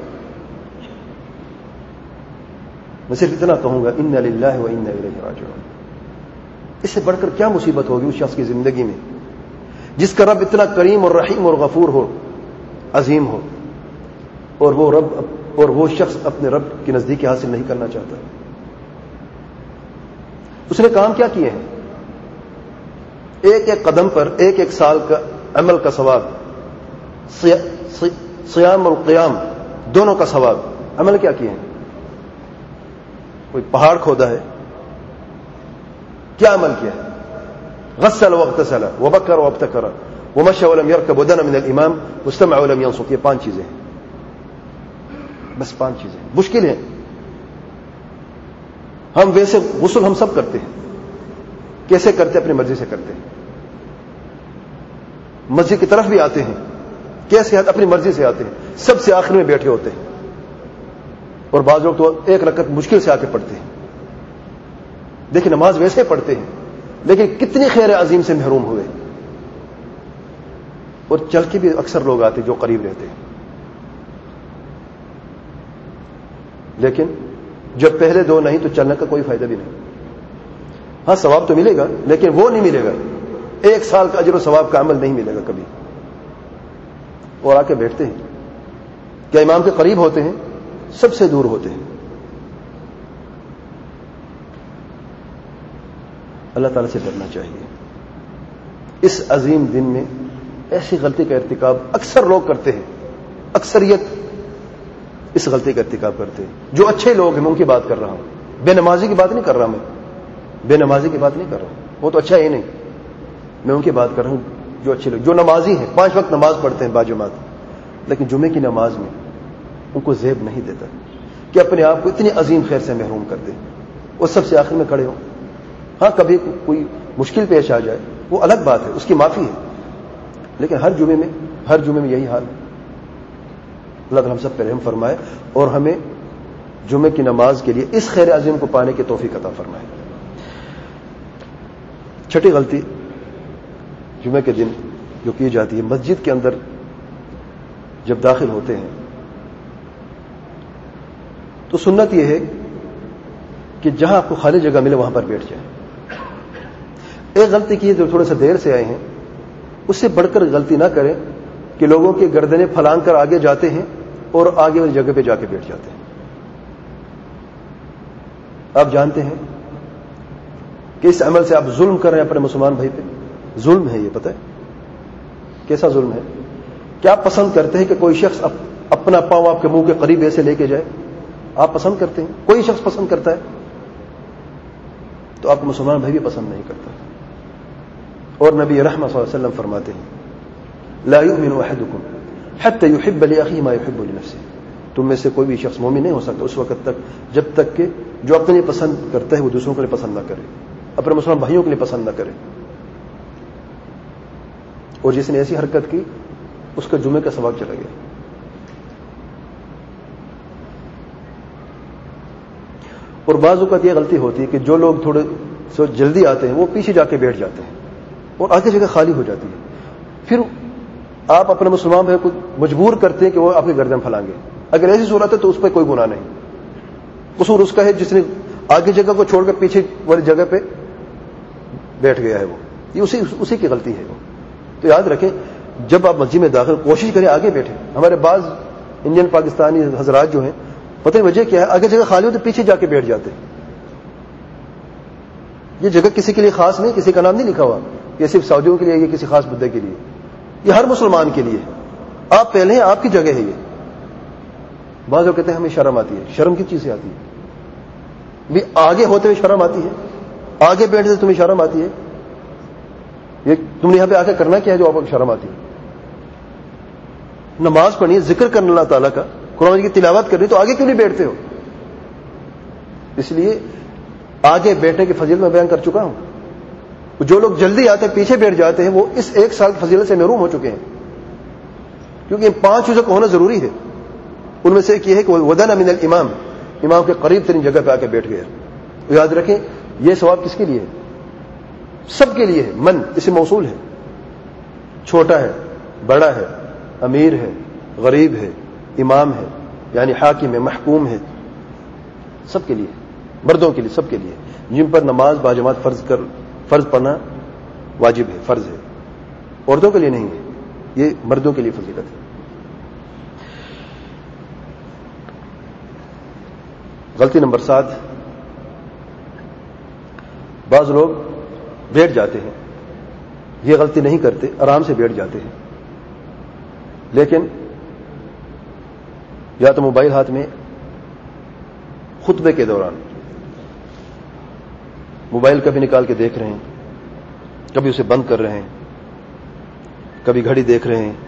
میں صرف اتنا کہوں گا انا للہ و انا الیہ راجعون. اس سے بڑھ کر کیا مصیبت ہوگی اس شخص کی زندگی میں جس کا رب اتنا کریم اور رحیم اور غفور ہو، عظیم ہو، اور وہ شخص اپنے رب کی نزدیکی حاصل نہیں کرنا چاہتا. اس نے کام کیا کیے ہیں؟ ایک ایک قدم پر 1 سال کا عمل کا ثواب، صیام اور قیام دونوں کا ثواب. عمل کیا کیے ہیں؟ کوئی پہاڑ کھودا ہے؟ کیا عمل کیا ہے؟ غسل واغتسل وبکر وابتکر ومشى ولم يركب ودنا من الامام واستمع ولم ينصت. یہ 5 چیزیں ہیں، بس 5 چیزیں مشکل ہیں. ہم ویسے غسل ہم سب کرتے ہیں، کیسے کرتے؟ اپنی مرضی سے کرتے ہیں. مسجد کی طرف بھی آتے ہیں، کیسے؟ اپنی مرضی سے آتے ہیں، سب سے آخر میں بیٹھے ہوتے ہیں، اور بعض لوگ تو 1 رکعت مشکل سے آ کے پڑھتے ہیں. دیکھیں نماز ویسے پڑھتے ہیں لیکن کتنی خیر عظیم سے محروم ہوئے. اور چل کے بھی اکثر لوگ آتے جو قریب رہتے ہیں، لیکن جب پہلے 2 نہیں تو چلنے کا کوئی فائدہ بھی نہیں. ہاں ثواب تو ملے گا لیکن وہ نہیں ملے گا. 1 سال کا اجر و ثواب کا عمل نہیں ملے گا کبھی. اور آ کے بیٹھتے ہیں، کیا امام کے قریب ہوتے ہیں؟ سب سے دور ہوتے ہیں. اللہ تعالیٰ سے ڈرنا چاہیے. اس عظیم دن میں ایسی غلطی کا ارتکاب اکثر لوگ کرتے ہیں، اکثریت اس غلطی کا ارتکاب کرتے ہیں. جو اچھے لوگ ہیں میں ان کی بات کر رہا ہوں، بے نمازی کی بات نہیں کر رہا. میں بے نمازی کی بات نہیں کر رہا ہوں، وہ تو اچھا ہی نہیں. میں ان کی بات کر رہا ہوں جو اچھے لوگ، جو نمازی ہیں، 5 وقت نماز پڑھتے ہیں باجماعت، لیکن جمعے کی نماز میں ان کو زیب نہیں دیتا کہ اپنے آپ کو اتنی عظیم خیر سے محروم کر دیں اور سب سے آخر میں کھڑے ہوں. ہاں کبھی کوئی مشکل پیش آ جائے وہ الگ بات ہے، اس کی معافی ہے، لیکن ہر جمعے میں یہی حال ہے. اللہ تعالیٰ ہم سب پہ رحم فرمائے اور ہمیں جمعے کی نماز کے لیے اس خیر عظیم کو پانے کی توفیق عطا فرمائے. 6ٹھی غلطی جمعے کے دن جو کی جاتی ہے، مسجد کے اندر جب داخل ہوتے ہیں تو سنت یہ ہے کہ جہاں آپ کو خالی جگہ ملے وہاں پر بیٹھ جائیں. ایک غلطی کی جو تھوڑے سے دیر سے آئے ہیں اس سے بڑھ کر غلطی نہ کریں کہ لوگوں کی گردنیں پھلانگ کر آگے جاتے ہیں اور آگے والی جگہ پہ جا کے بیٹھ جاتے ہیں. آپ جانتے ہیں کہ اس عمل سے آپ ظلم کر رہے ہیں اپنے مسلمان بھائی پہ. ظلم ہے یہ، پتہ ہے کیسا ظلم ہے؟ کیا آپ پسند کرتے ہیں کہ کوئی شخص اپنا پاؤں آپ کے منہ کے قریب ایسے لے کے جائے؟ آپ پسند کرتے ہیں؟ کوئی شخص پسند کرتا ہے؟ تو آپ کو مسلمان بھائی بھی پسند نہیں کرتا. اور نبی رحمت صلی اللہ علیہ وسلم فرماتے ہیں لا یؤمن احدکم حتی یحب لاخیہ ما یحب لنفسہ. تم میں سے کوئی بھی شخص مومن نہیں ہو سکتا اس وقت تک جب تک کہ جو اپنے لیے پسند کرتا ہے وہ دوسروں کے لیے پسند نہ کرے، اپنے مسلمان بھائیوں کے لیے پسند نہ کرے. اور جس نے ایسی حرکت کی اس کا جمعے کا ثواب چلا گیا. اور بعض اوقات یہ غلطی ہوتی ہے کہ جو لوگ تھوڑے سو جلدی آتے ہیں وہ پیچھے جا کے بیٹھ جاتے ہیں اور آگے جگہ خالی ہو جاتی ہے. پھر آپ اپنے مسلمان بھائی کو مجبور کرتے ہیں کہ وہ آپ کی گردن پھلانگے. اگر ایسی صورت ہے تو اس پہ کوئی گناہ نہیں، قصور اس کا ہے جس نے آگے جگہ کو چھوڑ کر پیچھے والی جگہ پہ بیٹھ گیا ہے. وہ یہ اسی کی غلطی ہے. وہ تو یاد رکھیں جب آپ مسجد میں داخل کوشش کریں آگے بیٹھیں. ہمارے بعض انڈین پاکستانی حضرات جو ہیں پتہ نہیں وجہ کیا ہے، آگے جگہ خالی ہو تو پیچھے جا کے بیٹھ جاتے. یہ جگہ کسی کے لیے خاص نہیں، کسی کا نام نہیں لکھا ہوا، یہ صرف سعودیوں کے لیے، یہ کسی خاص مدعے کے لیے، یہ ہر مسلمان کے لیے. آپ پہلے ہیں، آپ کی جگہ ہے یہ. بعض لوگ کہتے ہیں ہمیں شرم آتی ہے. شرم کس چیز سے آتی ہے؟ بھی آگے ہوتے ہوئے شرم آتی ہے؟ آگے بیٹھتے تمہیں شرم آتی ہے؟ یہ تم نے یہاں پہ آ کے کرنا کیا ہے جو آپ کو شرم آتی ہے؟ نماز پڑھنی ہے، ذکر کرنا اللہ تعالیٰ کا، قرآن کی تلاوت کرنی، تو آگے کیوں نہیں بیٹھتے ہو؟ اس لیے آگے بیٹھنے کی فضیلت میں بیان کر چکا ہوں. جو لوگ جلدی آتے ہیں پیچھے بیٹھ جاتے ہیں وہ اس ایک سال کی فضیلت سے محروم ہو چکے ہیں. کیونکہ ان 5 چیزوں کو ہونا ضروری ہے. ان میں سے ایک یہ ہے کہ ودنا من الامام، امام کے قریب ترین جگہ پہ آ کے بیٹھ گیا. یاد رکھیں یہ ثواب کس کے لیے ہے؟ سب کے لیے ہے. من اسم موصول ہے، چھوٹا ہے، بڑا ہے، امیر ہے، غریب ہے، امام ہے یعنی حاکم ہے، محکوم ہے، سب کے لیے، مردوں کے لیے، سب کے لیے جن پر نماز باجماعت فرض پڑھنا واجب ہے، فرض ہے. عورتوں کے لیے نہیں ہے، یہ مردوں کے لیے فضیلت ہے. غلطی نمبر 7، بعض لوگ بیٹھ جاتے ہیں، یہ غلطی نہیں کرتے، آرام سے بیٹھ جاتے ہیں، لیکن یا تو موبائل ہاتھ میں، خطبے کے دوران موبائل کبھی نکال کے دیکھ رہے ہیں، کبھی اسے بند کر رہے ہیں، کبھی گھڑی دیکھ رہے ہیں.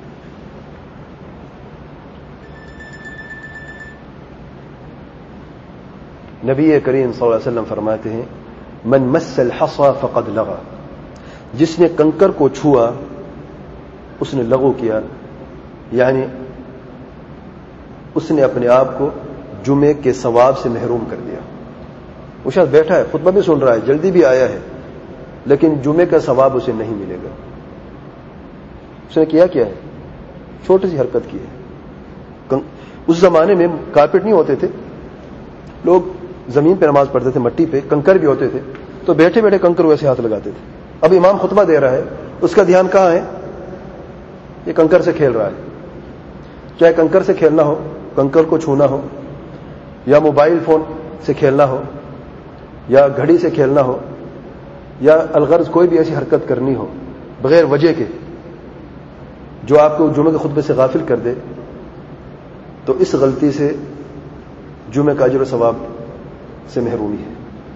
نبی کریم صلی اللہ علیہ وسلم فرماتے ہیں من مس الحصى فقد لغا، جس نے کنکر کو چھوا اس نے لغو کیا، یعنی اس نے اپنے آپ کو جمعے کے ثواب سے محروم کر دیا. وہ شخص بیٹھا ہے، خطبہ بھی سن رہا ہے، جلدی بھی آیا ہے، لیکن جمعے کا ثواب اسے نہیں ملے گا. اس نے کیا ہے؟ چھوٹی سی حرکت کی ہے. اس زمانے میں کارپیٹ نہیں ہوتے تھے، لوگ زمین پہ نماز پڑھتے تھے، مٹی پہ، کنکر بھی ہوتے تھے، تو بیٹھے بیٹھے کنکر ویسے ہاتھ لگاتے تھے. اب امام خطبہ دے رہا ہے، اس کا دھیان کہاں ہے؟ یہ کنکر سے کھیل رہا ہے. چاہے کنکر سے کھیلنا ہو، کنکر کو چھونا ہو، یا موبائل فون سے کھیلنا ہو، یا گھڑی سے کھیلنا ہو، یا الغرض کوئی بھی ایسی حرکت کرنی ہو بغیر وجہ کے جو آپ کو جمعے کے خطبے سے غافل کر دے، تو اس غلطی سے جمعے کا اجر و ثواب سے محرومی ہے.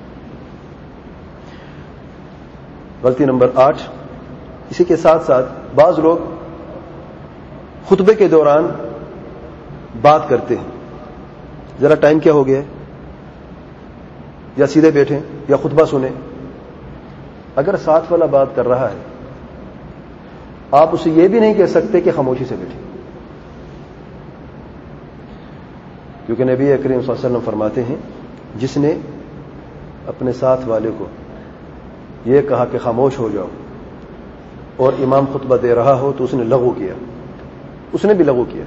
غلطی نمبر 8، اسی کے ساتھ ساتھ بعض لوگ خطبے کے دوران بات کرتے ہیں. ذرا ٹائم کیا ہو گیا ہے، یا سیدھے بیٹھیں یا خطبہ سنیں. اگر ساتھ والا بات کر رہا ہے آپ اسے یہ بھی نہیں کہہ سکتے کہ خاموشی سے بیٹھیں، کیونکہ نبی کریم صلی اللہ علیہ وسلم فرماتے ہیں جس نے اپنے ساتھ والے کو یہ کہا کہ خاموش ہو جاؤ اور امام خطبہ دے رہا ہو تو اس نے لغو کیا. اس نے بھی لغو کیا،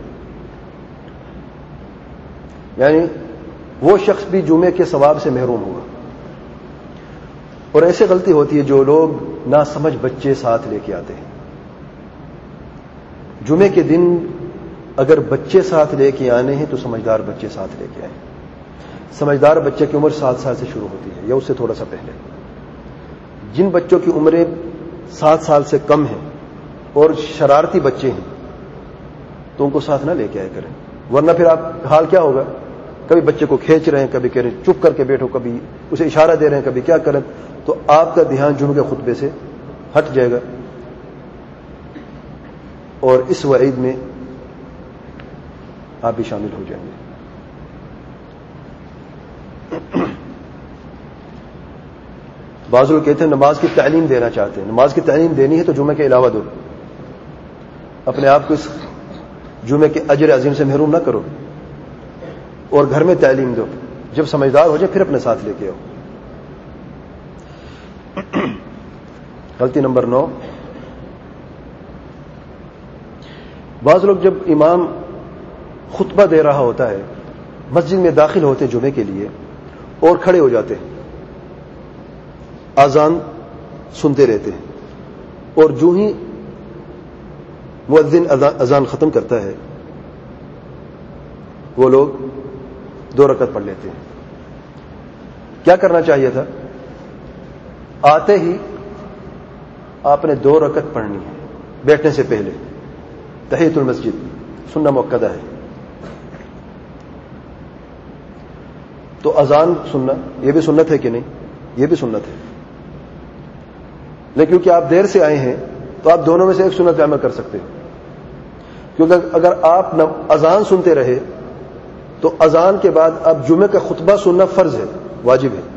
یعنی وہ شخص بھی جمعے کے ثواب سے محروم ہوگا۔ اور ایسے غلطی ہوتی ہے جو لوگ ناسمجھ بچے ساتھ لے کے آتے ہیں۔ جمعے کے دن اگر بچے ساتھ لے کے آنے ہیں تو سمجھدار بچے ساتھ لے کے آئیں۔ سمجھدار بچے کی عمر 7 سال سے شروع ہوتی ہے یا اس سے تھوڑا سا پہلے۔ جن بچوں کی عمریں 7 سال سے کم ہیں اور شرارتی بچے ہیں تو ان کو ساتھ نہ لے کے آئے کریں، ورنہ پھر آپ حال کیا ہوگا، کبھی بچے کو کھینچ رہے ہیں، کبھی کہہ رہے ہیں چپ کر کے بیٹھو، کبھی اسے اشارہ دے رہے ہیں، کبھی کیا کریں، تو آپ کا دھیان جمعے کے خطبے سے ہٹ جائے گا اور اس وعید میں آپ بھی شامل ہو جائیں گے۔ بعض لوگ کہتے ہیں نماز کی تعلیم دینا چاہتے ہیں، نماز کی تعلیم دینی ہے تو جمعے کے علاوہ دو، اپنے آپ کو اس جمعے کے اجر عظیم سے محروم نہ کرو اور گھر میں تعلیم دو، جب سمجھدار ہو جائے پھر اپنے ساتھ لے کے آؤ۔ غلطی نمبر 9، بعض لوگ جب امام خطبہ دے رہا ہوتا ہے مسجد میں داخل ہوتے جمعے کے لیے اور کھڑے ہو جاتے ہیں، اذان سنتے رہتے ہیں اور جو ہی مؤذن اذان ختم کرتا ہے وہ لوگ 2 رکعت پڑھ لیتے ہیں۔ کیا کرنا چاہیے تھا؟ آتے ہی آپ نے 2 رکعت پڑھنی ہے بیٹھنے سے پہلے، تحیۃ المسجد سنہ مؤکدہ ہے۔ تو اذان سننا یہ بھی سنت ہے کہ نہیں؟ یہ بھی سنت ہے، لیکن کیونکہ آپ دیر سے آئے ہیں تو آپ دونوں میں سے ایک سنت پہ عمل کر سکتے ہیں، کیونکہ اگر آپ اذان سنتے رہے تو اذان کے بعد اب جمعے کا خطبہ سننا فرض ہے، واجب ہے،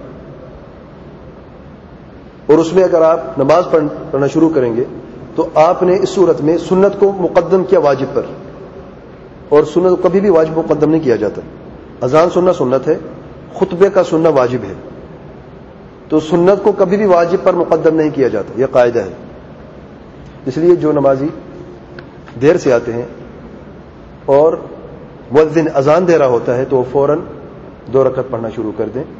اور اس میں اگر آپ نماز پڑھنا شروع کریں گے تو آپ نے اس صورت میں سنت کو مقدم کیا واجب پر، اور سنت کو کبھی بھی واجب مقدم نہیں کیا جاتا۔ اذان سننا سنت ہے، خطبے کا سننا واجب ہے، تو سنت کو کبھی بھی واجب پر مقدم نہیں کیا جاتا، یہ قاعدہ ہے۔ اس لیے جو نمازی دیر سے آتے ہیں اور مؤذن اذان دے رہا ہوتا ہے تو وہ فوراً 2 رکعت پڑھنا شروع کر دیں،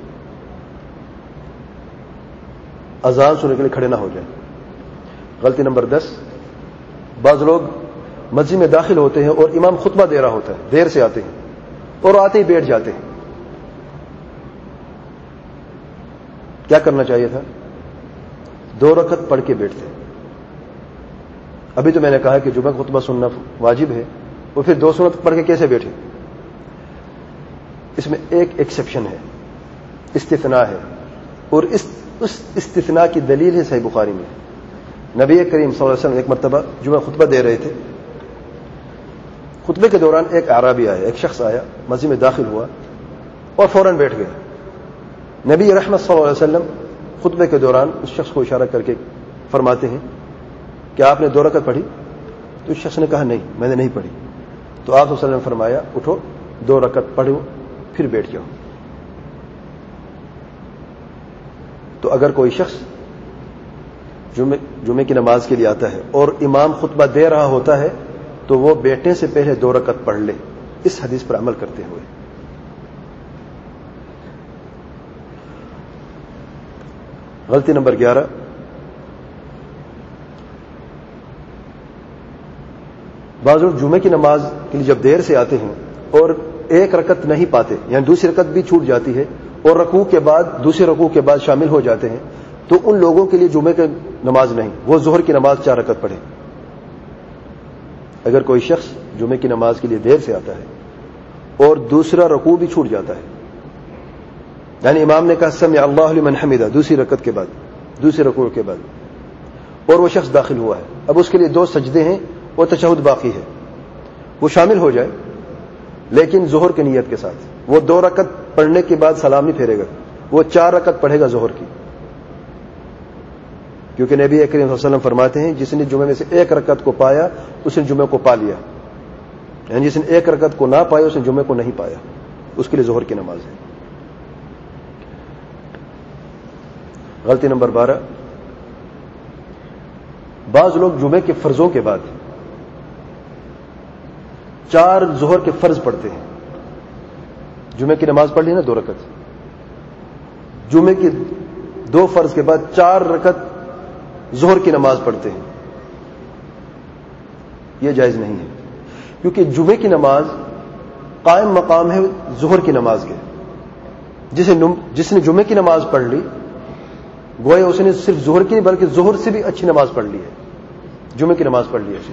اذان سننے کے لیے کھڑے نہ ہو جائیں۔ غلطی نمبر 10، بعض لوگ مسجد میں داخل ہوتے ہیں اور امام خطبہ دے رہا ہوتا ہے، دیر سے آتے ہیں اور آتے ہی بیٹھ جاتے ہیں۔ کیا کرنا چاہیے تھا؟ 2 رکعت پڑھ کے بیٹھتے ہیں۔ ابھی تو میں نے کہا کہ جمعہ خطبہ سننا واجب ہے، وہ پھر 2 سنت پڑھ کے کیسے بیٹھے؟ اس میں ایک ایکسیپشن ہے، استثناء ہے، اور اس استثناء کی دلیل ہے صحیح بخاری میں۔ نبی کریم صلی اللہ علیہ وسلم ایک مرتبہ جمعہ خطبہ دے رہے تھے، خطبے کے دوران ایک اعرابی آیا، ایک شخص آیا، مسجد میں داخل ہوا اور فوراً بیٹھ گیا۔ نبی رحمت صلی اللہ علیہ وسلم خطبے کے دوران اس شخص کو اشارہ کر کے فرماتے ہیں کہ آپ نے 2 رکعت پڑھی؟ تو اس شخص نے کہا نہیں، میں نے نہیں پڑھی۔ تو آپ صلی اللہ علیہ وسلم نے فرمایا اٹھو 2 رکعت پڑھو پھر بیٹھ جاؤ۔ تو اگر کوئی شخص جمعے کی نماز کے لیے آتا ہے اور امام خطبہ دے رہا ہوتا ہے تو وہ بیٹھنے سے پہلے 2 رکعت پڑھ لے، اس حدیث پر عمل کرتے ہوئے۔ غلطی نمبر 11، بعض لوگ جمعے کی نماز کے لیے جب دیر سے آتے ہیں اور 1 رکعت نہیں پاتے، یعنی دوسری رکعت بھی چھوٹ جاتی ہے اور رکوع کے بعد دوسرے رکوع کے بعد شامل ہو جاتے ہیں، تو ان لوگوں کے لیے جمعے کی نماز نہیں، وہ ظہر کی نماز 4 رکعت پڑھیں۔ اگر کوئی شخص جمعے کی نماز کے لیے دیر سے آتا ہے اور دوسرا رکوع بھی چھوٹ جاتا ہے، یعنی امام نے کہا سمع اللہ لمن حمدہ دوسری رکعت کے بعد، دوسرے رکوع کے بعد، اور وہ شخص داخل ہوا ہے، اب اس کے لیے 2 سجدے ہیں اور تشہد باقی ہے، وہ شامل ہو جائے لیکن ظہر کی نیت کے ساتھ۔ وہ 2 رکعت پڑھنے کے بعد سلام نہیں پھیرے گا، وہ 4 رکعت پڑھے گا ظہر کی، کیونکہ نبی کریم صلی اللہ علیہ وسلم فرماتے ہیں جس نے جمعے میں سے 1 رکعت کو پایا اس نے جمعے کو پا لیا، یعنی جس نے 1 رکعت کو نہ پایا اس نے جمعے کو نہیں پایا، اس کے لیے ظہر کی نماز ہے۔ غلطی نمبر 12، بعض لوگ جمعے کے فرضوں کے بعد 4 ظہر کے فرض پڑھتے ہیں. جمعے کی نماز پڑھ لی نا 2 رکعت, جمعے کی 2 فرض کے بعد 4 رکعت ظہر کی نماز پڑھتے ہیں. یہ جائز نہیں ہے, کیونکہ جمعے کی نماز قائم مقام ہے ظہر کی نماز کے. جس نے جمعے کی نماز پڑھ لی گویا اس نے صرف ظہر کی نہیں بلکہ ظہر سے بھی اچھی نماز پڑھ لی ہے, جمعے کی نماز پڑھ لی ہے اس نے.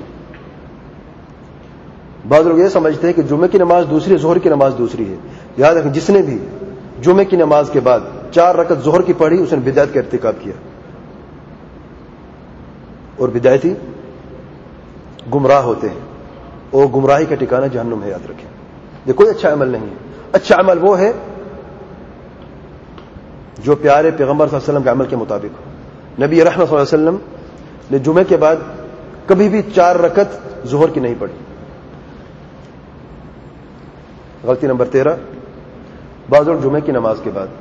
بعض لوگ یہ سمجھتے ہیں کہ جمعے کی نماز دوسری, ظہر کی نماز دوسری ہے. یاد رکھیں, جس نے بھی جمعے کی نماز کے بعد 4 رکعت ظہر کی پڑھی اس نے بدعت کا ارتکاب کیا, اور بدعتی گمراہ ہوتے ہیں, اور گمراہی کا ٹھکانہ جہنم ہے. یاد رکھیں, یہ کوئی اچھا عمل نہیں ہے. اچھا عمل وہ ہے جو پیارے پیغمبر صلی اللہ علیہ وسلم کے عمل کے مطابق ہو. نبی رحمت صلی اللہ علیہ وسلم نے جمعے کے بعد کبھی بھی 4 رکعت ظہر کی نہیں پڑھی. غلطی نمبر 13, بعض لوگ جمعے کی نماز کے بعد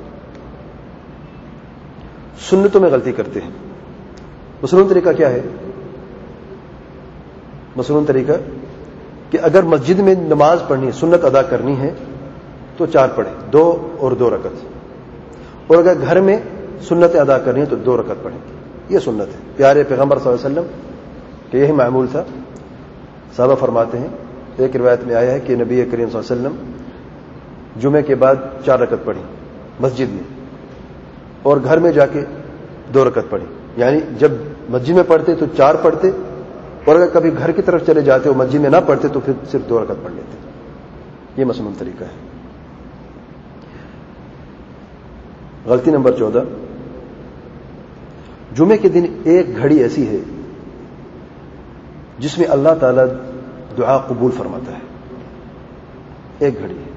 سنتوں میں غلطی کرتے ہیں. مصنون طریقہ کیا ہے؟ مصنون طریقہ کہ اگر مسجد میں نماز پڑھنی ہے, سنت ادا کرنی ہے تو 4 پڑھیں, 2 اور 2 رکعت. اور اگر گھر میں سنت ادا کرنی ہے تو 2 رکعت پڑھیں. یہ سنت ہے پیارے پیغمبر صلی اللہ علیہ وسلم کہ یہی معمول تھا. صحابہ فرماتے ہیں, ایک روایت میں آیا ہے کہ نبی کریم صلی اللہ علیہ وسلم جمعے کے بعد 4 رکعت پڑھی مسجد میں, اور گھر میں جا کے 2 رکعت پڑھی. یعنی جب مسجد میں پڑھتے تو 4 پڑھتے, اور اگر کبھی گھر کی طرف چلے جاتے اور مسجد میں نہ پڑھتے تو پھر صرف 2 رکعت پڑھ لیتے. یہ مسنون طریقہ ہے. غلطی نمبر 14, جمعے کے دن ایک گھڑی ایسی ہے جس میں اللہ تعالی دعا قبول فرماتا ہے. ایک گھڑی ہے,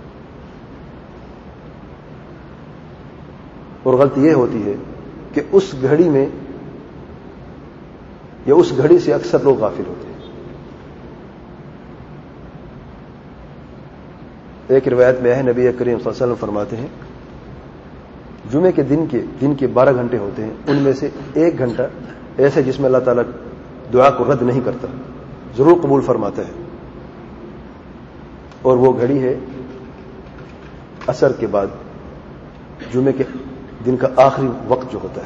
اور غلطی یہ ہوتی ہے کہ اس گھڑی میں یا اس گھڑی سے اکثر لوگ غافل ہوتے ہیں. ایک روایت میں ہے نبی کریم صلی اللہ علیہ وسلم فرماتے ہیں جمعے کے دن کے 12 گھنٹے ہوتے ہیں, ان میں سے 1 گھنٹہ ایسے جس میں اللہ تعالیٰ دعا کو رد نہیں کرتا, ضرور قبول فرماتا ہے, اور وہ گھڑی ہے عصر کے بعد, جمعے کے دن کا آخری وقت جو ہوتا ہے.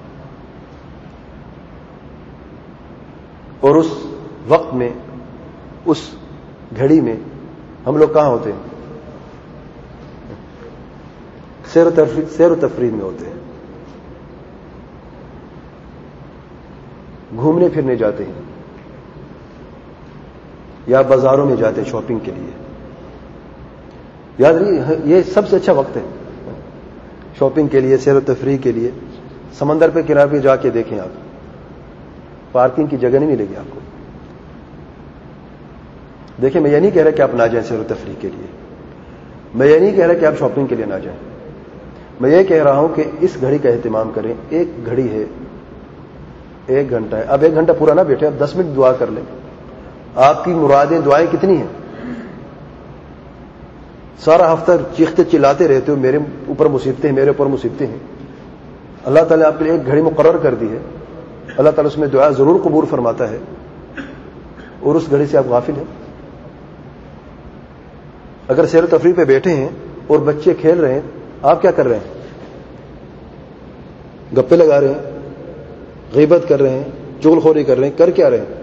اور اس وقت میں, اس گھڑی میں ہم لوگ کہاں ہوتے ہیں؟ سیر و تفریح میں ہوتے ہیں, گھومنے پھرنے جاتے ہیں, یا بازاروں میں جاتے ہیں شاپنگ کے لیے. یاد رہیے یہ سب سے اچھا وقت ہے شاپنگ کے لیے, سیر و تفریح کے لیے. سمندر پہ کنارے پہ جا کے دیکھیں آپ, پارکنگ کی جگہ نہیں ملے گی آپ کو. دیکھیں, میں یہ نہیں کہہ رہا کہ آپ نہ جائیں سیر و تفریح کے لیے, میں یہ نہیں کہہ رہا کہ آپ شاپنگ کے لیے نہ جائیں. میں یہ کہہ رہا ہوں کہ اس گھڑی کا اہتمام کریں. ایک گھڑی ہے, 1 گھنٹہ ہے. اب 1 گھنٹہ پورا نہ بیٹھے, اب 10 منٹ دعا کر لیں. آپ کی مرادیں دعائیں کتنی ہیں؟ سارا ہفتہ چیختے چلاتے رہتے ہو میرے اوپر مصیبتیں ہیں, میرے اوپر مصیبتیں ہیں. اللہ تعالیٰ نے آپ کے لیے ایک گھڑی مقرر کر دی ہے, اللہ تعالیٰ اس میں دعا ضرور قبول فرماتا ہے, اور اس گھڑی سے آپ غافل ہیں. اگر سیر و تفریح پہ بیٹھے ہیں اور بچے کھیل رہے ہیں, آپ کیا کر رہے ہیں؟ گپے لگا رہے ہیں, غیبت کر رہے ہیں, چغل خوری کر رہے ہیں. کر کیا رہے ہیں؟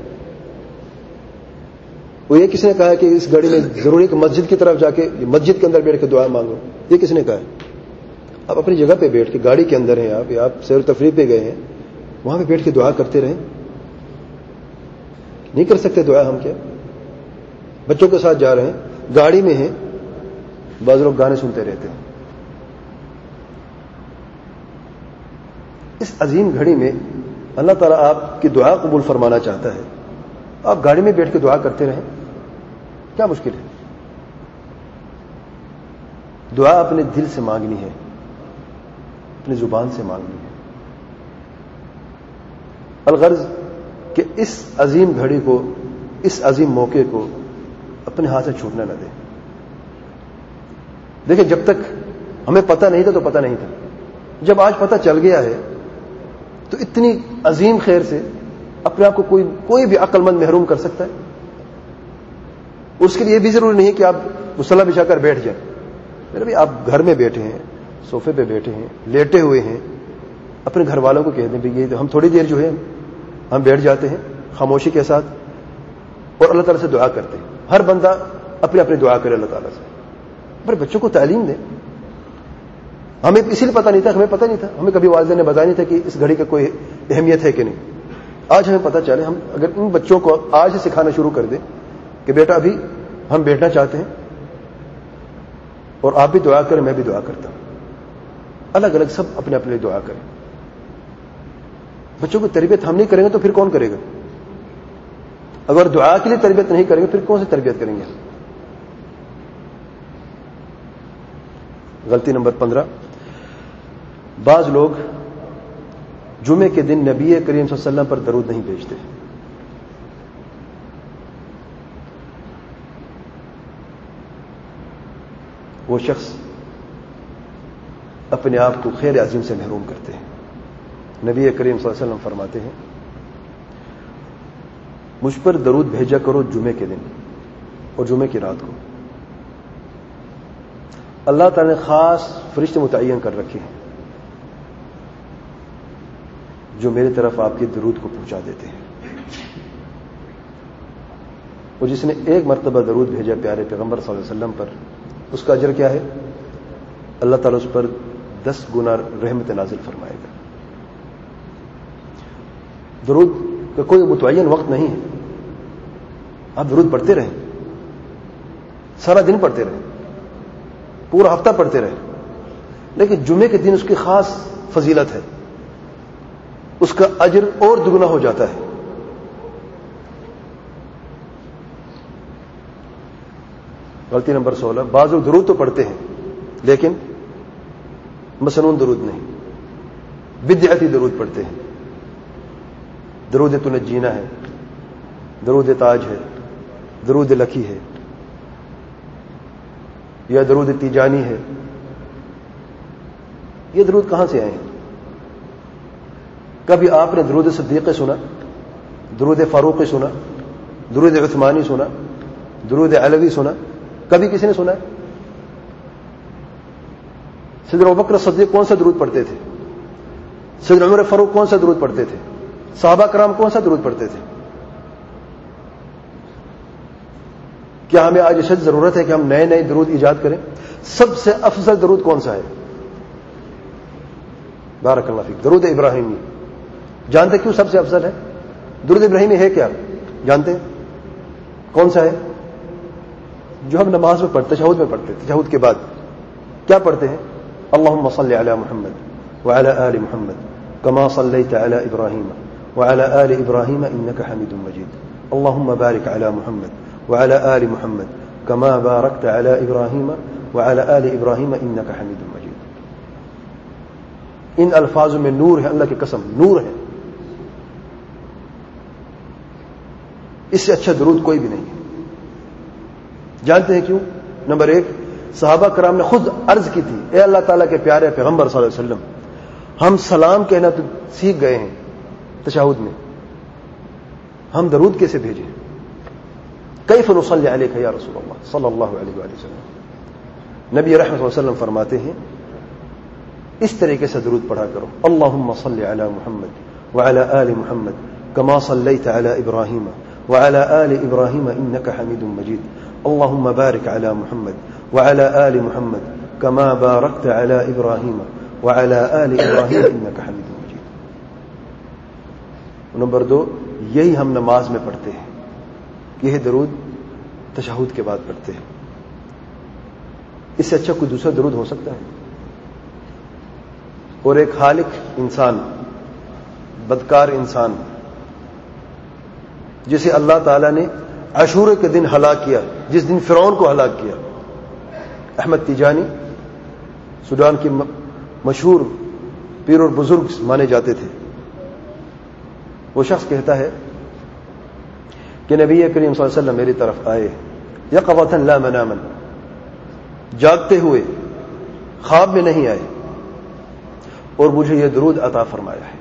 وہ یہ کس نے کہا کہ اس گھڑی میں ضروری کہ مسجد کی طرف جا کے مسجد کے اندر بیٹھ کے دعا مانگو؟ یہ کس نے کہا ہے؟ آپ اپنی جگہ پہ بیٹھ کے, گاڑی کے اندر ہیں آپ سیر و تفریح پہ گئے ہیں, وہاں پہ بیٹھ کے دعا کرتے رہیں. نہیں کر سکتے دعا ہم؟ کیا بچوں کے ساتھ جا رہے ہیں, گاڑی میں ہیں, بعض لوگ گانے سنتے رہتے ہیں. اس عظیم گھڑی میں اللہ تعالیٰ آپ کی دعا قبول فرمانا چاہتا ہے, آپ گاڑی میں بیٹھ کے دعا کرتے رہیں. کیا مشکل ہے؟ دعا اپنے دل سے مانگنی ہے, اپنی زبان سے مانگنی ہے. الغرض کہ اس عظیم گھڑی کو, اس عظیم موقع کو اپنے ہاتھ سے چھوٹنے نہ دیں. دیکھیں, جب تک ہمیں پتہ نہیں تھا تو پتہ نہیں تھا, جب آج پتہ چل گیا ہے تو اتنی عظیم خیر سے اپنے آپ کو کوئی بھی عقل مند محروم کر سکتا ہے؟ اس کے لیے یہ بھی ضروری نہیں کہ آپ مصلی بچھا کر بیٹھ جائیں. میرے بھائی آپ گھر میں بیٹھے ہیں, صوفے پہ بیٹھے ہیں, لیٹے ہوئے ہیں, اپنے گھر والوں کو کہہ دیں بھی یہ ہم تھوڑی دیر جو ہے ہم بیٹھ جاتے ہیں خاموشی کے ساتھ اور اللہ تعالیٰ سے دعا کرتے ہیں. ہر بندہ اپنے اپنے دعا کرے اللہ تعالیٰ سے. پر بچوں کو تعلیم دیں. ہمیں اسی لیے پتہ نہیں تھا, ہمیں پتہ نہیں تھا, ہمیں کبھی والدین نے بتایا نہیں تھا کہ اس گھڑی کا کوئی اہمیت ہے کہ نہیں. آج ہمیں پتہ چلے. ہم اگر ان بچوں کو آج سے سکھانا شروع کر دیں کہ بیٹا ابھی ہم بیٹھنا چاہتے ہیں اور آپ بھی دعا کریں, میں بھی دعا کرتا ہوں, الگ الگ سب اپنے اپنے دعا کریں. بچوں کو تربیت ہم نہیں کریں گے تو پھر کون کرے گا؟ اگر دعا کے لیے تربیت نہیں کریں گے پھر کون سی تربیت کریں گے؟ غلطی نمبر 15, بعض لوگ جمعے کے دن نبی کریم صلی اللہ علیہ وسلم پر درود نہیں بھیجتے. وہ شخص اپنے آپ کو خیر عظیم سے محروم کرتے ہیں. نبی کریم صلی اللہ علیہ وسلم فرماتے ہیں مجھ پر درود بھیجا کرو جمعے کے دن اور جمعے کی رات کو. اللہ تعالی نے خاص فرشتے متعین کر رکھے ہیں جو میری طرف آپ کے درود کو پہنچا دیتے ہیں. اور جس نے ایک مرتبہ درود بھیجا پیارے پیغمبر صلی اللہ علیہ وسلم پر, اس کا اجر کیا ہے؟ اللہ تعالیٰ اس پر 10 گنا رحمت نازل فرمائے گا. درود کا کوئی متعین وقت نہیں ہے. آپ درود پڑھتے رہیں, سارا دن پڑھتے رہیں, پورا ہفتہ پڑھتے رہیں, لیکن جمعے کے دن اس کی خاص فضیلت ہے, اس کا اجر اور دگنا ہو جاتا ہے. غلطی نمبر 16, بعض لوگ درود تو پڑھتے ہیں لیکن مسنون درود نہیں, بدعتی درود پڑھتے ہیں. درود تنجینا ہے, درود تاج ہے, درود لکی ہے, یا درود تیجانی ہے. یہ درود کہاں سے آئے ہیں؟ کبھی آپ نے درود صدیق سنا, درود فاروق سنا, درود عثمانی سنا, درود علوی سنا؟ کبھی کسی نے سنا ہے؟ سیدنا ابوبکر صدیق کون سا درود پڑھتے تھے؟ سیدنا عمر فاروق کون سا درود پڑھتے تھے؟ صحابہ کرام کون سا درود پڑھتے تھے؟ کیا ہمیں آج اشد ضرورت ہے کہ ہم نئے نئے درود ایجاد کریں؟ سب سے افضل درود کون سا ہے؟ بارک اللہ فیک, درود ابراہیمی. جانتے کیوں سب سے افضل ہے؟ درود ابراہیمی ہے کیا جانتے ہیں؟ کون سا ہے؟ جو ہم نماز میں پڑھتے, تشہد میں پڑھتے, تشہد کے بعد کیا پڑھتے ہیں؟ اللہم صلی علی محمد وعلی آل محمد کما صلیت علی ابراہیم وعلی آل ابراہیم انک حمید مجید. اللہم بارک علی محمد وعلی آل محمد کما بارکت علی ابراہیم وعلی آل ابراہیم انک حمید مجید. ان الفاظوں میں نور ہے, اللہ کی قسم نور ہے. اس سے اچھا درود کوئی بھی نہیں ہے. جانتے ہیں کیوں؟ نمبر 1, صحابہ کرام نے خود عرض کی تھی, اے اللہ تعالیٰ کے پیارے پیغمبر صلی اللہ علیہ وسلم, ہم سلام کہنا تو سیکھ گئے ہیں تشہد میں, ہم درود کیسے بھیجیں؟ کیف نصلی علیک یا رسول اللہ صلی اللہ علیہ وآلہ وسلم. نبی رحمۃ اللہ علیہ وسلم فرماتے ہیں اس طریقے سے درود پڑھا کرو, اللہم صلی علی محمد وعلی آل محمد کما صلیت علی ابراہیم وعلی آل ابراہیم انک حمید مجید. اللہم بارک علی محمد وعلی آل محمد کما بارکت علی ابراہیم وعلی آل ابراہیم انک حمید مجید. نمبر 2, یہی ہم نماز میں پڑھتے ہیں, یہ درود تشہد کے بعد پڑھتے ہیں. اس سے اچھا کوئی دوسرا درود ہو سکتا ہے؟ اور ایک ہالک انسان, بدکار انسان جسے اللہ تعالیٰ نے عاشورہ کے دن ہلاک کیا, جس دن فرعون کو ہلاک کیا, احمد تیجانی سوڈان کی مشہور پیر اور بزرگ مانے جاتے تھے. وہ شخص کہتا ہے کہ نبی کریم صلی اللہ علیہ وسلم میری طرف آئے یقظۃ لا مناما, جاگتے ہوئے, خواب میں نہیں آئے, اور مجھے یہ درود عطا فرمایا ہے.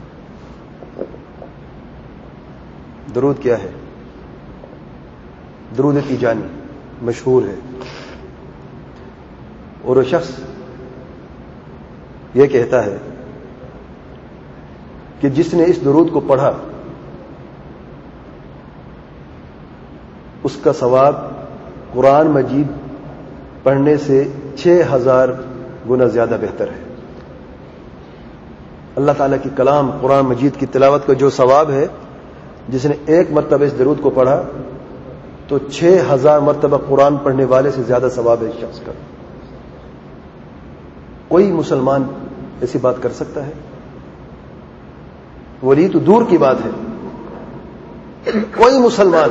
درود کیا ہے؟ درود تیجانی مشہور ہے، اور وہ شخص یہ کہتا ہے کہ جس نے اس درود کو پڑھا اس کا ثواب قرآن مجید پڑھنے سے 6000 گنا زیادہ بہتر ہے۔ اللہ تعالیٰ کی کلام قرآن مجید کی تلاوت کا جو ثواب ہے، جس نے ایک مرتبہ اس درود کو پڑھا تو 6000 مرتبہ قرآن پڑھنے والے سے زیادہ ثواب ہے اس شخص کا۔ کوئی مسلمان ایسی بات کر سکتا ہے؟ ولی تو دور کی بات ہے، کوئی مسلمان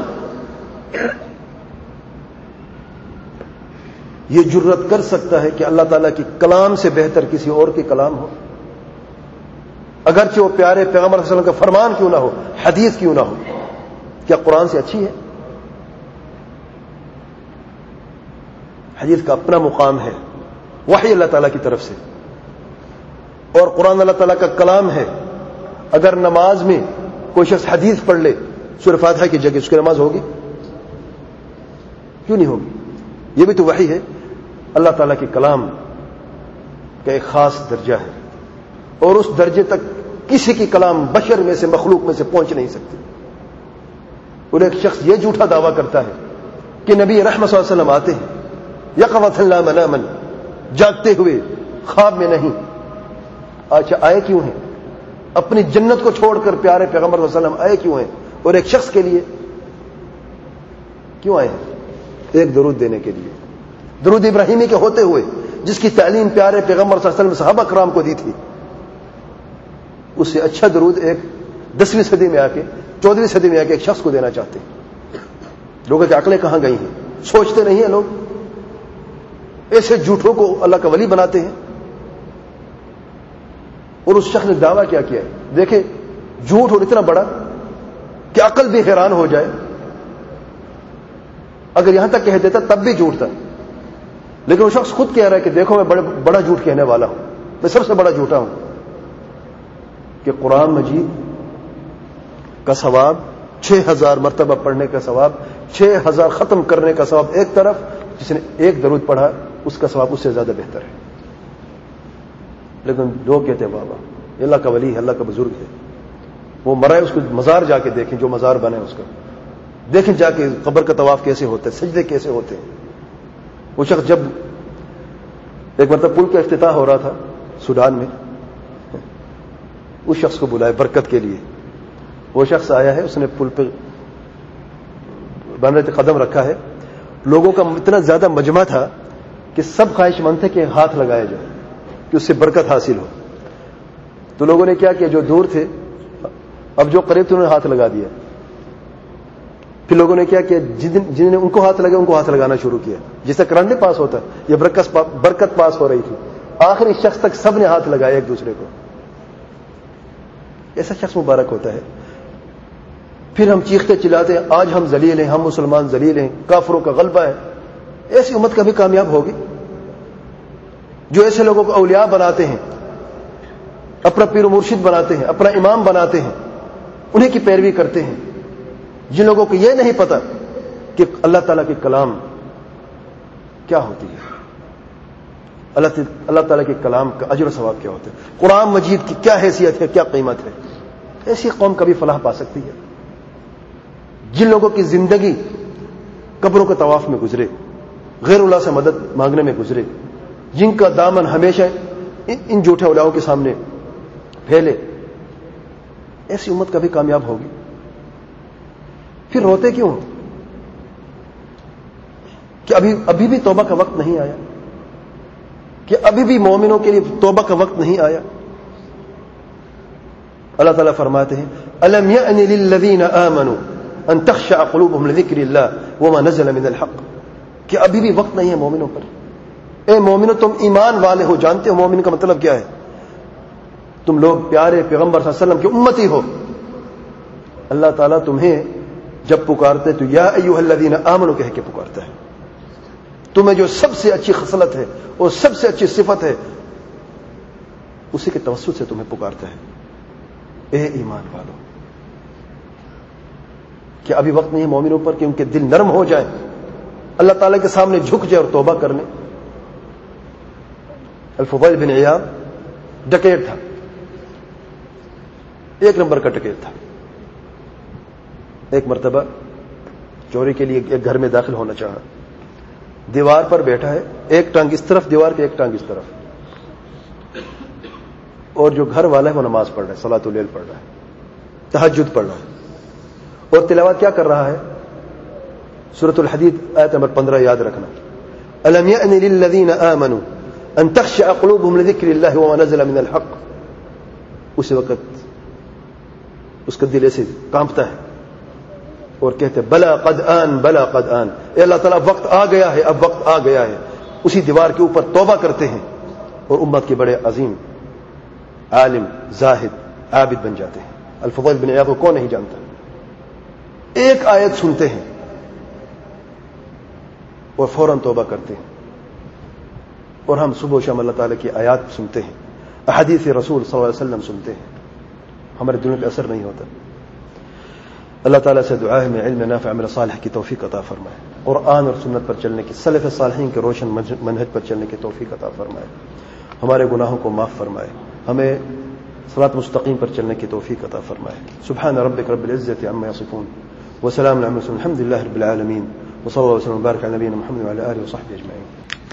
یہ جرت کر سکتا ہے کہ اللہ تعالیٰ کی کلام سے بہتر کسی اور کے کلام ہو؟ اگرچہ وہ پیارے پیغمبر صلی اللہ علیہ وسلم کا فرمان کیوں نہ ہو، حدیث کیوں نہ ہو، کیا قرآن سے اچھی ہے؟ حدیث کا اپنا مقام ہے، وحی اللہ تعالیٰ کی طرف سے، اور قرآن اللہ تعالیٰ کا کلام ہے۔ اگر نماز میں کوئی شخص حدیث پڑھ لے سورہ فاتحہ کی جگہ، اس کی نماز ہوگی؟ کیوں نہیں ہوگی؟ یہ بھی تو وحی ہے۔ اللہ تعالیٰ کے کلام کا ایک خاص درجہ ہے، اور اس درجے تک کسی کی کلام بشر میں سے، مخلوق میں سے پہنچ نہیں سکتی۔ اور ایک شخص یہ جھوٹا دعویٰ کرتا ہے کہ نبی رحمت صلی اللہ علیہ وسلم آتے ہیں یقظۃ لا مناما، جاگتے ہوئے، خواب میں نہیں۔ اچھا آئے کیوں ہیں؟ اپنی جنت کو چھوڑ کر پیارے پیغمبر صلی اللہ علیہ وسلم آئے کیوں ہیں؟ اور ایک شخص کے لیے کیوں آئے ہیں؟ ایک درود دینے کے لیے، درود ابراہیمی کے ہوتے ہوئے، جس کی تعلیم پیارے پیغمبر صلی اللہ علیہ وسلم صحابہ کرام کو دی تھی، اس سے اچھا درود ایک 10ویں صدی میں آ کے، 14ویں صدی میں آ کے ایک شخص کو دینا چاہتے ہیں۔ لوگوں کی عقلیں کہاں گئی ہیں؟ سوچتے نہیں ہیں لوگ؟ ایسے جھوٹوں کو اللہ کا ولی بناتے ہیں۔ اور اس شخص نے دعویٰ کیا ہے، دیکھیں جھوٹ اور اتنا بڑا کہ عقل بھی حیران ہو جائے۔ اگر یہاں تک کہہ دیتا تب بھی جھوٹ تھا، لیکن وہ شخص خود کہہ رہا ہے کہ دیکھو میں بڑا جھوٹ کہنے والا ہوں، میں سب سے بڑا جھوٹا ہوں، کہ قرآن مجید کا ثواب 6000 مرتبہ پڑھنے کا ثواب، 6000 ختم کرنے کا ثواب ایک طرف، جس نے ایک درود پڑھا اس کا ثواب اس سے زیادہ بہتر ہے۔ لیکن لوگ کہتے ہیں بابا یہ اللہ کا ولی ہے، اللہ کا بزرگ ہے، وہ مرا ہے، اس کو مزار جا کے دیکھیں، جو مزار بنا ہے اس کا دیکھیں، جا کے قبر کا طواف کیسے ہوتا ہے، سجدے کیسے ہوتے ہیں۔ وہ شخص جب ایک مرتبہ پل کا افتتاح ہو رہا تھا سوڈان میں، اس شخص کو بلائے برکت کے لیے، وہ شخص آیا ہے، اس نے پل پہ بن رہے قدم رکھا ہے، لوگوں کا اتنا زیادہ مجمع تھا کہ سب خواہش مند تھے کہ ہاتھ لگایا جائے کہ اس سے برکت حاصل ہو۔ تو لوگوں نے کیا کیا، جو دور تھے اب جو قریب تھے انہوں نے ہاتھ لگا دیا، پھر لوگوں نے کیا کیا، جن نے ان کو ہاتھ لگا ان کو ہاتھ لگانا شروع کیا، جس سے کرنٹ پاس ہوتا ہے، یہ برکت پاس ہو رہی تھی، آخری شخص تک سب نے ہاتھ لگایا ایک دوسرے کو۔ ایسا شخص مبارک ہوتا ہے۔ پھر ہم چیختے چلاتے ہیں آج ہم ذلیل ہیں، ہم مسلمان ذلیل ہیں، کافروں کا غلبہ ہے۔ ایسی امت کبھی کامیاب ہوگی جو ایسے لوگوں کو اولیاء بناتے ہیں، اپنا پیر و مرشد بناتے ہیں، اپنا امام بناتے ہیں، انہیں کی پیروی کرتے ہیں، جن لوگوں کو یہ نہیں پتا کہ اللہ تعالیٰ کے کلام کیا ہوتی ہے، اللہ تعالیٰ کے کلام کا اجر و ثواب کیا ہوتا ہے، قرآن مجید کی کیا حیثیت ہے، کیا قیمت ہے۔ ایسی قوم کبھی فلاح پا سکتی ہے؟ جن لوگوں کی زندگی قبروں کے طواف میں گزرے، غیر اللہ سے مدد مانگنے میں گزرے، جن کا دامن ہمیشہ ان جھوٹے اولیاؤں کے سامنے پھیلے، ایسی امت کبھی کامیاب ہوگی؟ پھر روتے کیوں کہ ابھی بھی توبہ کا وقت نہیں آیا، کہ ابھی بھی مومنوں کے لیے توبہ کا وقت نہیں آیا؟ اللہ تعالیٰ فرماتے ہیں الم یأن للذین آمنوا ان تخشع قلوبهم لذکر اللہ وما نزل من الحق، کہ ابھی بھی وقت نہیں ہے مومنوں پر۔ اے مومنو تم ایمان والے ہو، جانتے ہو مومن کا مطلب کیا ہے؟ تم لوگ پیارے پیغمبر صلی اللہ علیہ وسلم کے امتی ہو۔ اللہ تعالیٰ تمہیں جب پکارتے تو یا ایھا الذین آمنوا کہہ کے پکارتا ہے۔ تمہیں جو سب سے اچھی خصلت ہے اور سب سے اچھی صفت ہے اسی کے توسط سے تمہیں پکارتا ہے، اے ایمان والو۔ کہ ابھی وقت نہیں ہے مومنوں پر کہ ان کے دل نرم ہو جائیں, اللہ تعالیٰ کے سامنے جھک جائے اور توبہ کر لیں. الفضیل بن عیاض ڈکیت تھا, ایک نمبر کا ڈکیت تھا. ایک مرتبہ چوری کے لیے ایک گھر میں داخل ہونا چاہا, دیوار پر بیٹھا ہے, ایک ٹانگ اس طرف دیوار کے, ایک ٹانگ اس طرف, اور جو گھر والا ہے وہ نماز پڑھ رہا ہے, صلاۃ اللیل پڑھ رہا ہے, تہجد پڑھ رہا ہے, اور تلاوت کیا کر رہا ہے؟ سورۃ الحدید آیت نمبر 15 یاد رکھنا. الم یأن للذین آمنوا ان تخشع قلوبهم لذکر اللہ وما نزل من الحق. اس وقت اس کا دل ایسے کانپتا ہے اور کہتے بلا قد آن, بلا قد آن, اے اللہ تعالیٰ وقت آ گیا ہے, اب وقت آ گیا ہے. اسی دیوار کے اوپر توبہ کرتے ہیں اور امت کے بڑے عظیم عالم, زاہد, عابد بن جاتے ہیں. الفضیل بن عیاض کو کون نہیں جانتا؟ ایک آیت سنتے ہیں اور فوراً توبہ کرتے ہیں. اور ہم صبح و شام اللہ تعالیٰ کی آیات سنتے ہیں, احادیث رسول صلی اللہ علیہ وسلم سنتے ہیں, ہمارے دلوں پہ اثر نہیں ہوتا. اللہ تعالیٰ سے دعا ہے میں علم نافع عمل صالح کی توفیق عطا فرمائے, قرآن اور سنت پر چلنے کی, سلف صالحین کے روشن منہج پر چلنے کی توفیق عطا فرمائے, ہمارے گناہوں کو معاف فرمائے, ہمیں صراط مستقیم پر چلنے کی توفیق عطا فرمائے. سبحان ربک رب العزة عما یصفون وسلام علی المرسلین الحمد للہ رب العالمین وصلی اللہ وسلم وبارک علی نبینا محمد وعلی آلہ وصحبہ اجمعین.